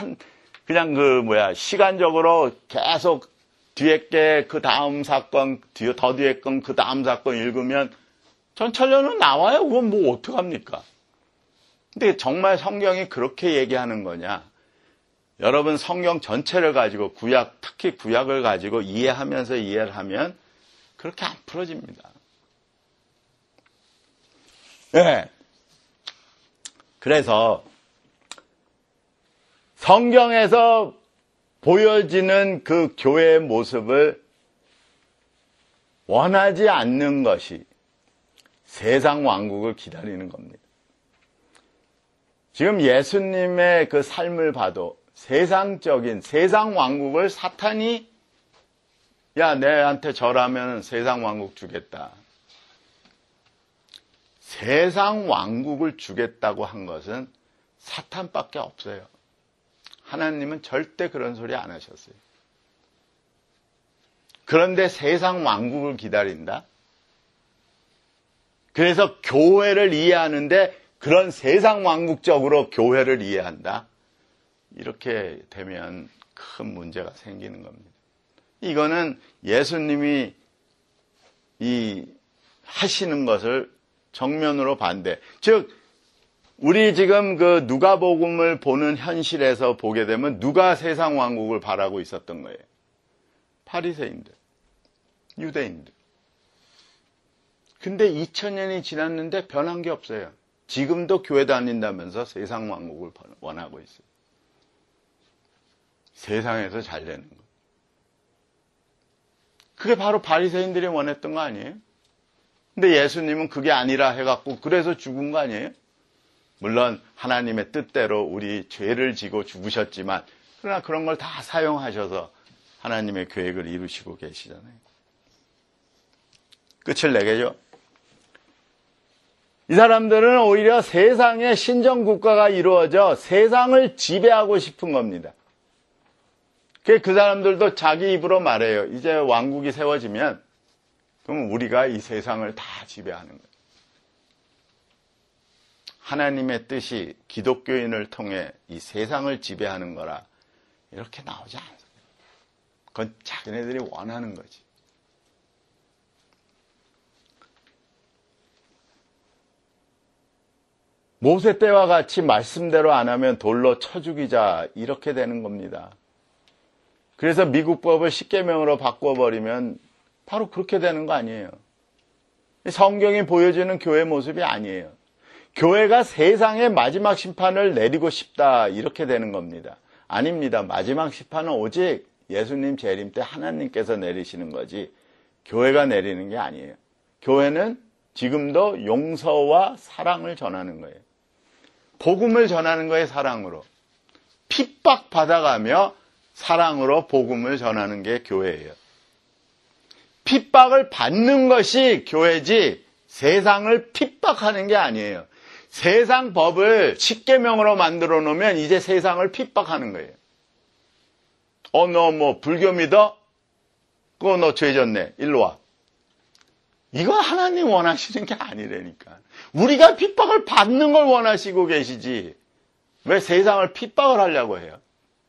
그냥 시간적으로 계속 뒤에 게 그 다음 사건, 더 뒤에 건 그 다음 사건 읽으면 전철련은 나와요. 그건 뭐 어떡합니까? 근데 정말 성경이 그렇게 얘기하는 거냐? 여러분 성경 전체를 가지고 특히 구약을 가지고 이해하면서 이해를 하면 그렇게 안 풀어집니다. 네. 그래서 성경에서 보여지는 그 교회의 모습을 원하지 않는 것이 세상 왕국을 기다리는 겁니다. 지금 예수님의 그 삶을 봐도 세상적인 세상 왕국을 사탄이 내한테 절하면 세상 왕국 주겠다. 세상 왕국을 주겠다고 한 것은 사탄밖에 없어요. 하나님은 절대 그런 소리 안 하셨어요. 그런데 세상 왕국을 기다린다? 그래서 교회를 이해하는데 그런 세상 왕국적으로 교회를 이해한다? 이렇게 되면 큰 문제가 생기는 겁니다. 이거는 예수님이 하시는 것을 정면으로 반대. 즉, 우리 지금 그 누가복음을 보는 현실에서 보게 되면 누가 세상 왕국을 바라고 있었던 거예요? 바리새인들, 유대인들. 근데 2000년이 지났는데 변한 게 없어요. 지금도 교회 다닌다면서 세상 왕국을 원하고 있어요. 세상에서 잘 되는 거. 그게 바로 바리새인들이 원했던 거 아니에요? 근데 예수님은 그게 아니라 해갖고 그래서 죽은 거 아니에요? 물론 하나님의 뜻대로 우리 죄를 지고 죽으셨지만 그러나 그런 걸 다 사용하셔서 하나님의 계획을 이루시고 계시잖아요. 끝을 내게죠. 이 사람들은 오히려 세상의 신정국가가 이루어져 세상을 지배하고 싶은 겁니다. 그 사람들도 자기 입으로 말해요. 이제 왕국이 세워지면 그럼 우리가 이 세상을 다 지배하는 거예요. 하나님의 뜻이 기독교인을 통해 이 세상을 지배하는 거라 이렇게 나오지 않아요. 그건 자기네들이 원하는 거지. 모세 때와 같이 말씀대로 안 하면 돌로 쳐 죽이자 이렇게 되는 겁니다. 그래서 미국 법을 10계명으로 바꿔버리면 바로 그렇게 되는 거 아니에요. 성경이 보여주는 교회 모습이 아니에요. 교회가 세상의 마지막 심판을 내리고 싶다 이렇게 되는 겁니다. 아닙니다. 마지막 심판은 오직 예수님 재림 때 하나님께서 내리시는 거지 교회가 내리는 게 아니에요. 교회는 지금도 용서와 사랑을 전하는 거예요. 복음을 전하는 거예요. 사랑으로. 핍박받아가며 사랑으로 복음을 전하는 게 교회예요. 핍박을 받는 것이 교회지 세상을 핍박하는 게 아니에요. 세상 법을 10계명으로 만들어 놓으면 이제 세상을 핍박하는 거예요. 너 뭐 불교 믿어? 그거 너 죄졌네. 일로 와. 이거 하나님 원하시는 게 아니라니까. 우리가 핍박을 받는 걸 원하시고 계시지. 왜 세상을 핍박을 하려고 해요?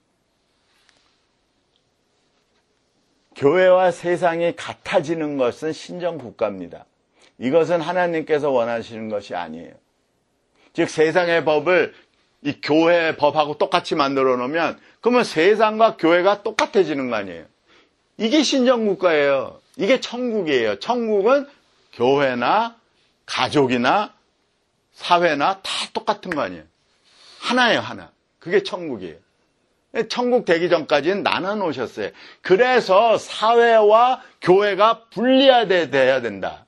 교회와 세상이 같아지는 것은 신정국가입니다. 이것은 하나님께서 원하시는 것이 아니에요. 즉 세상의 법을 이 교회의 법하고 똑같이 만들어 놓으면 그러면 세상과 교회가 똑같아지는 거 아니에요. 이게 신정국가예요. 이게 천국이에요. 천국은 교회나 가족이나 사회나 다 똑같은 거 아니에요. 하나예요, 하나. 그게 천국이에요. 천국 되기 전까지는 나눠 놓으셨어요. 그래서 사회와 교회가 분리돼야 된다.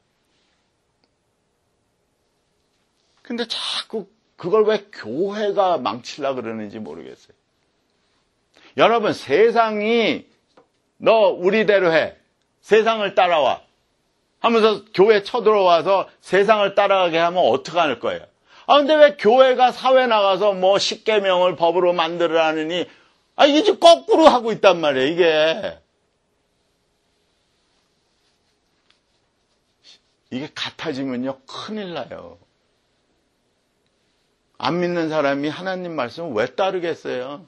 근데 자꾸 그걸 왜 교회가 망치려고 그러는지 모르겠어요. 여러분, 세상이 너 우리대로 해. 세상을 따라와. 하면서 교회 쳐들어와서 세상을 따라가게 하면 어떡할 거예요? 근데 왜 교회가 사회 나가서 뭐 십계명을 법으로 만들으라느니, 이게 지금 거꾸로 하고 있단 말이에요, 이게 같아지면요, 큰일 나요. 안 믿는 사람이 하나님 말씀을 왜 따르겠어요?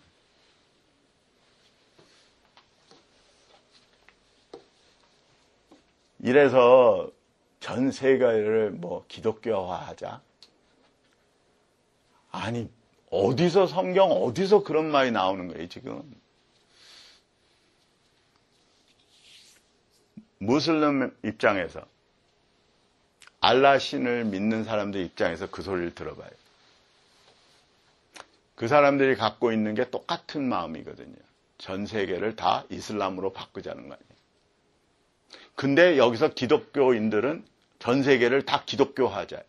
이래서 전 세계를 뭐 기독교화하자? 아니, 어디서 성경, 어디서 그런 말이 나오는 거예요, 지금? 무슬림 입장에서, 알라 신을 믿는 사람들 입장에서 그 소리를 들어봐요. 그 사람들이 갖고 있는 게 똑같은 마음이거든요. 전 세계를 다 이슬람으로 바꾸자는 거 아니에요. 근데 여기서 기독교인들은 전 세계를 다 기독교화하자.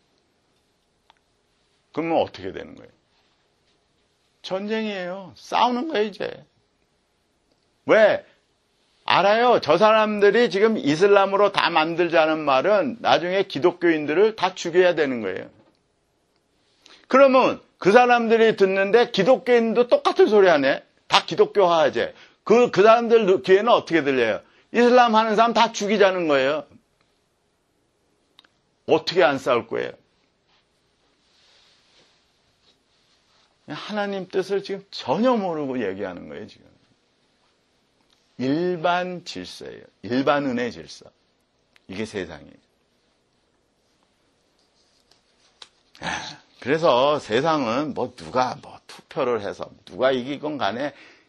그러면 어떻게 되는 거예요? 전쟁이에요. 싸우는 거예요, 이제. 왜? 알아요. 저 사람들이 지금 이슬람으로 다 만들자는 말은 나중에 기독교인들을 다 죽여야 되는 거예요. 그러면 그 사람들이 듣는데 기독교인도 똑같은 소리 하네. 다 기독교화하재. 그 사람들 귀에는 어떻게 들려요? 이슬람 하는 사람 다 죽이자는 거예요. 어떻게 안 싸울 거예요? 하나님 뜻을 지금 전혀 모르고 얘기하는 거예요, 지금. 일반 질서예요. 일반 은혜 질서. 이게 세상이에요. 그래서 세상은 누가 투표를 해서 누가 이기건 간에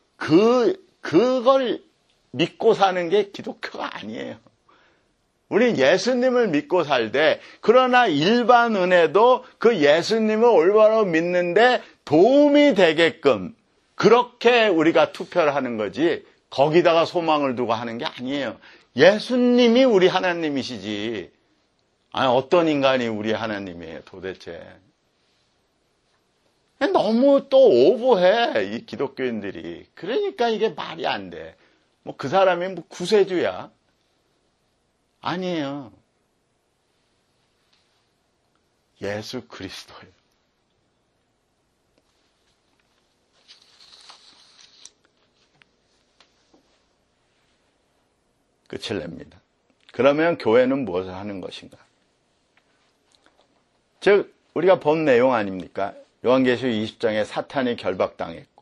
그걸 믿고 사는 게 기독교가 아니에요. 우리 예수님을 믿고 살되, 그러나 일반 은혜도 그 예수님을 올바로 믿는데 도움이 되게끔 그렇게 우리가 투표를 하는 거지, 거기다가 소망을 두고 하는 게 아니에요. 예수님이 우리 하나님이시지, 어떤 인간이 우리 하나님이에요, 도대체. 너무 또 오버해, 이 기독교인들이. 그러니까 이게 말이 안 돼. 그 사람이 구세주야? 아니에요. 예수 그리스도예요. 끝을 냅니다. 그러면 교회는 무엇을 하는 것인가? 즉 우리가 본 내용 아닙니까? 요한계시록 20장에 사탄이 결박당했고,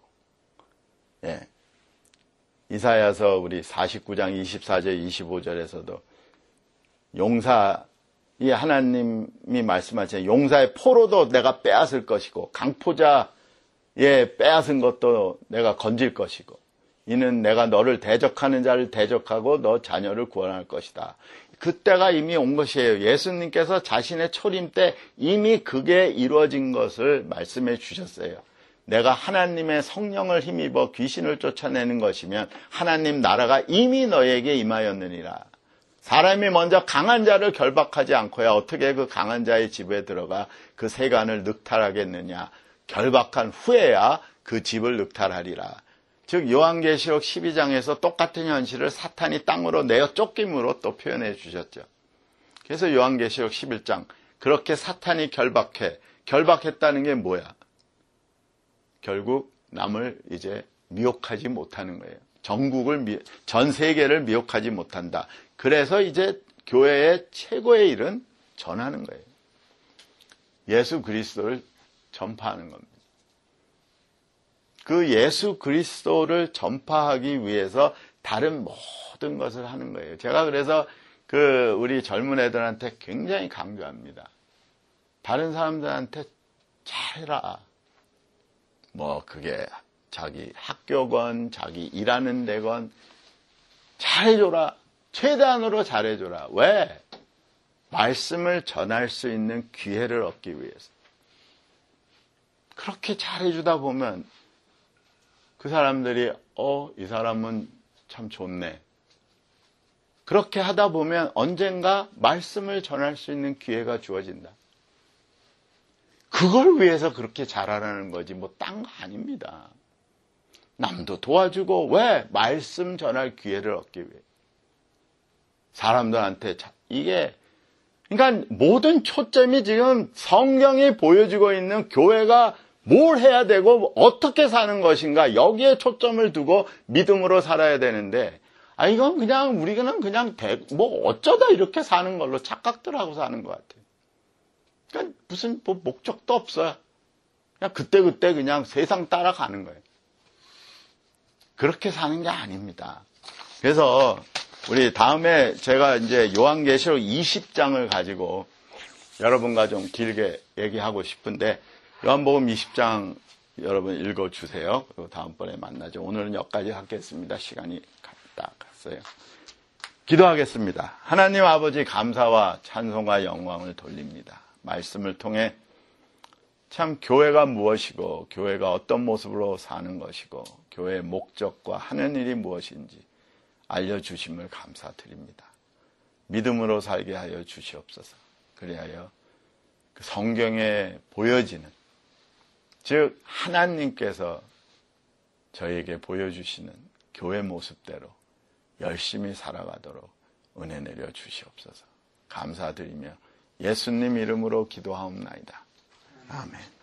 이사야서 우리 49장 24절 25절에서도 이 하나님이 말씀하신 용사의 포로도 내가 빼앗을 것이고 강포자의 빼앗은 것도 내가 건질 것이고, 이는 내가 너를 대적하는 자를 대적하고 너 자녀를 구원할 것이다. 그때가 이미 온 것이에요. 예수님께서 자신의 초림 때 이미 그게 이루어진 것을 말씀해 주셨어요. 내가 하나님의 성령을 힘입어 귀신을 쫓아내는 것이면 하나님 나라가 이미 너에게 임하였느니라. 사람이 먼저 강한 자를 결박하지 않고야 어떻게 그 강한 자의 집에 들어가 그 세간을 늑탈하겠느냐. 결박한 후에야 그 집을 늑탈하리라. 즉 요한계시록 12장에서 똑같은 현실을 사탄이 땅으로 내어 쫓김으로 또 표현해 주셨죠. 그래서 요한계시록 11장 그렇게 사탄이 결박했다는 게 뭐야? 결국 남을 이제 미혹하지 못하는 거예요. 전국을, 전 세계를 미혹하지 못한다. 그래서 이제 교회의 최고의 일은 전하는 거예요. 예수 그리스도를 전파하는 겁니다. 그 예수 그리스도를 전파하기 위해서 다른 모든 것을 하는 거예요. 제가 그래서 우리 젊은 애들한테 굉장히 강조합니다. 다른 사람들한테 잘해라. 그게 자기 학교건 자기 일하는 데건 잘해줘라. 최대한으로 잘해줘라. 왜? 말씀을 전할 수 있는 기회를 얻기 위해서. 그렇게 잘해주다 보면 그 사람들이 이 사람은 참 좋네. 그렇게 하다 보면 언젠가 말씀을 전할 수 있는 기회가 주어진다. 그걸 위해서 그렇게 잘하라는 거지 딴 거 아닙니다. 남도 도와주고 왜? 말씀 전할 기회를 얻기 위해. 사람들한테 그러니까 모든 초점이 지금 성경이 보여주고 있는 교회가 뭘 해야 되고 어떻게 사는 것인가 여기에 초점을 두고 믿음으로 살아야 되는데 이건 그냥 우리는 그냥 어쩌다 이렇게 사는 걸로 착각들 하고 사는 것 같아요. 그러니까 무슨 목적도 없어요. 그냥 그때그때 그냥 세상 따라가는 거예요. 그렇게 사는 게 아닙니다. 그래서 우리 다음에 제가 이제 요한계시록 20장을 가지고 여러분과 좀 길게 얘기하고 싶은데 요한복음 20장 여러분 읽어주세요. 그리고 다음번에 만나죠. 오늘은 여기까지 하겠습니다. 시간이 딱 갔어요. 기도하겠습니다. 하나님 아버지 감사와 찬송과 영광을 돌립니다. 말씀을 통해 참 교회가 무엇이고 교회가 어떤 모습으로 사는 것이고 교회의 목적과 하는 일이 무엇인지 알려주심을 감사드립니다. 믿음으로 살게 하여 주시옵소서. 그리하여 그 성경에 보여지는 즉 하나님께서 저에게 보여주시는 교회 모습대로 열심히 살아가도록 은혜 내려 주시옵소서. 감사드리며 예수님 이름으로 기도하옵나이다. 아멘.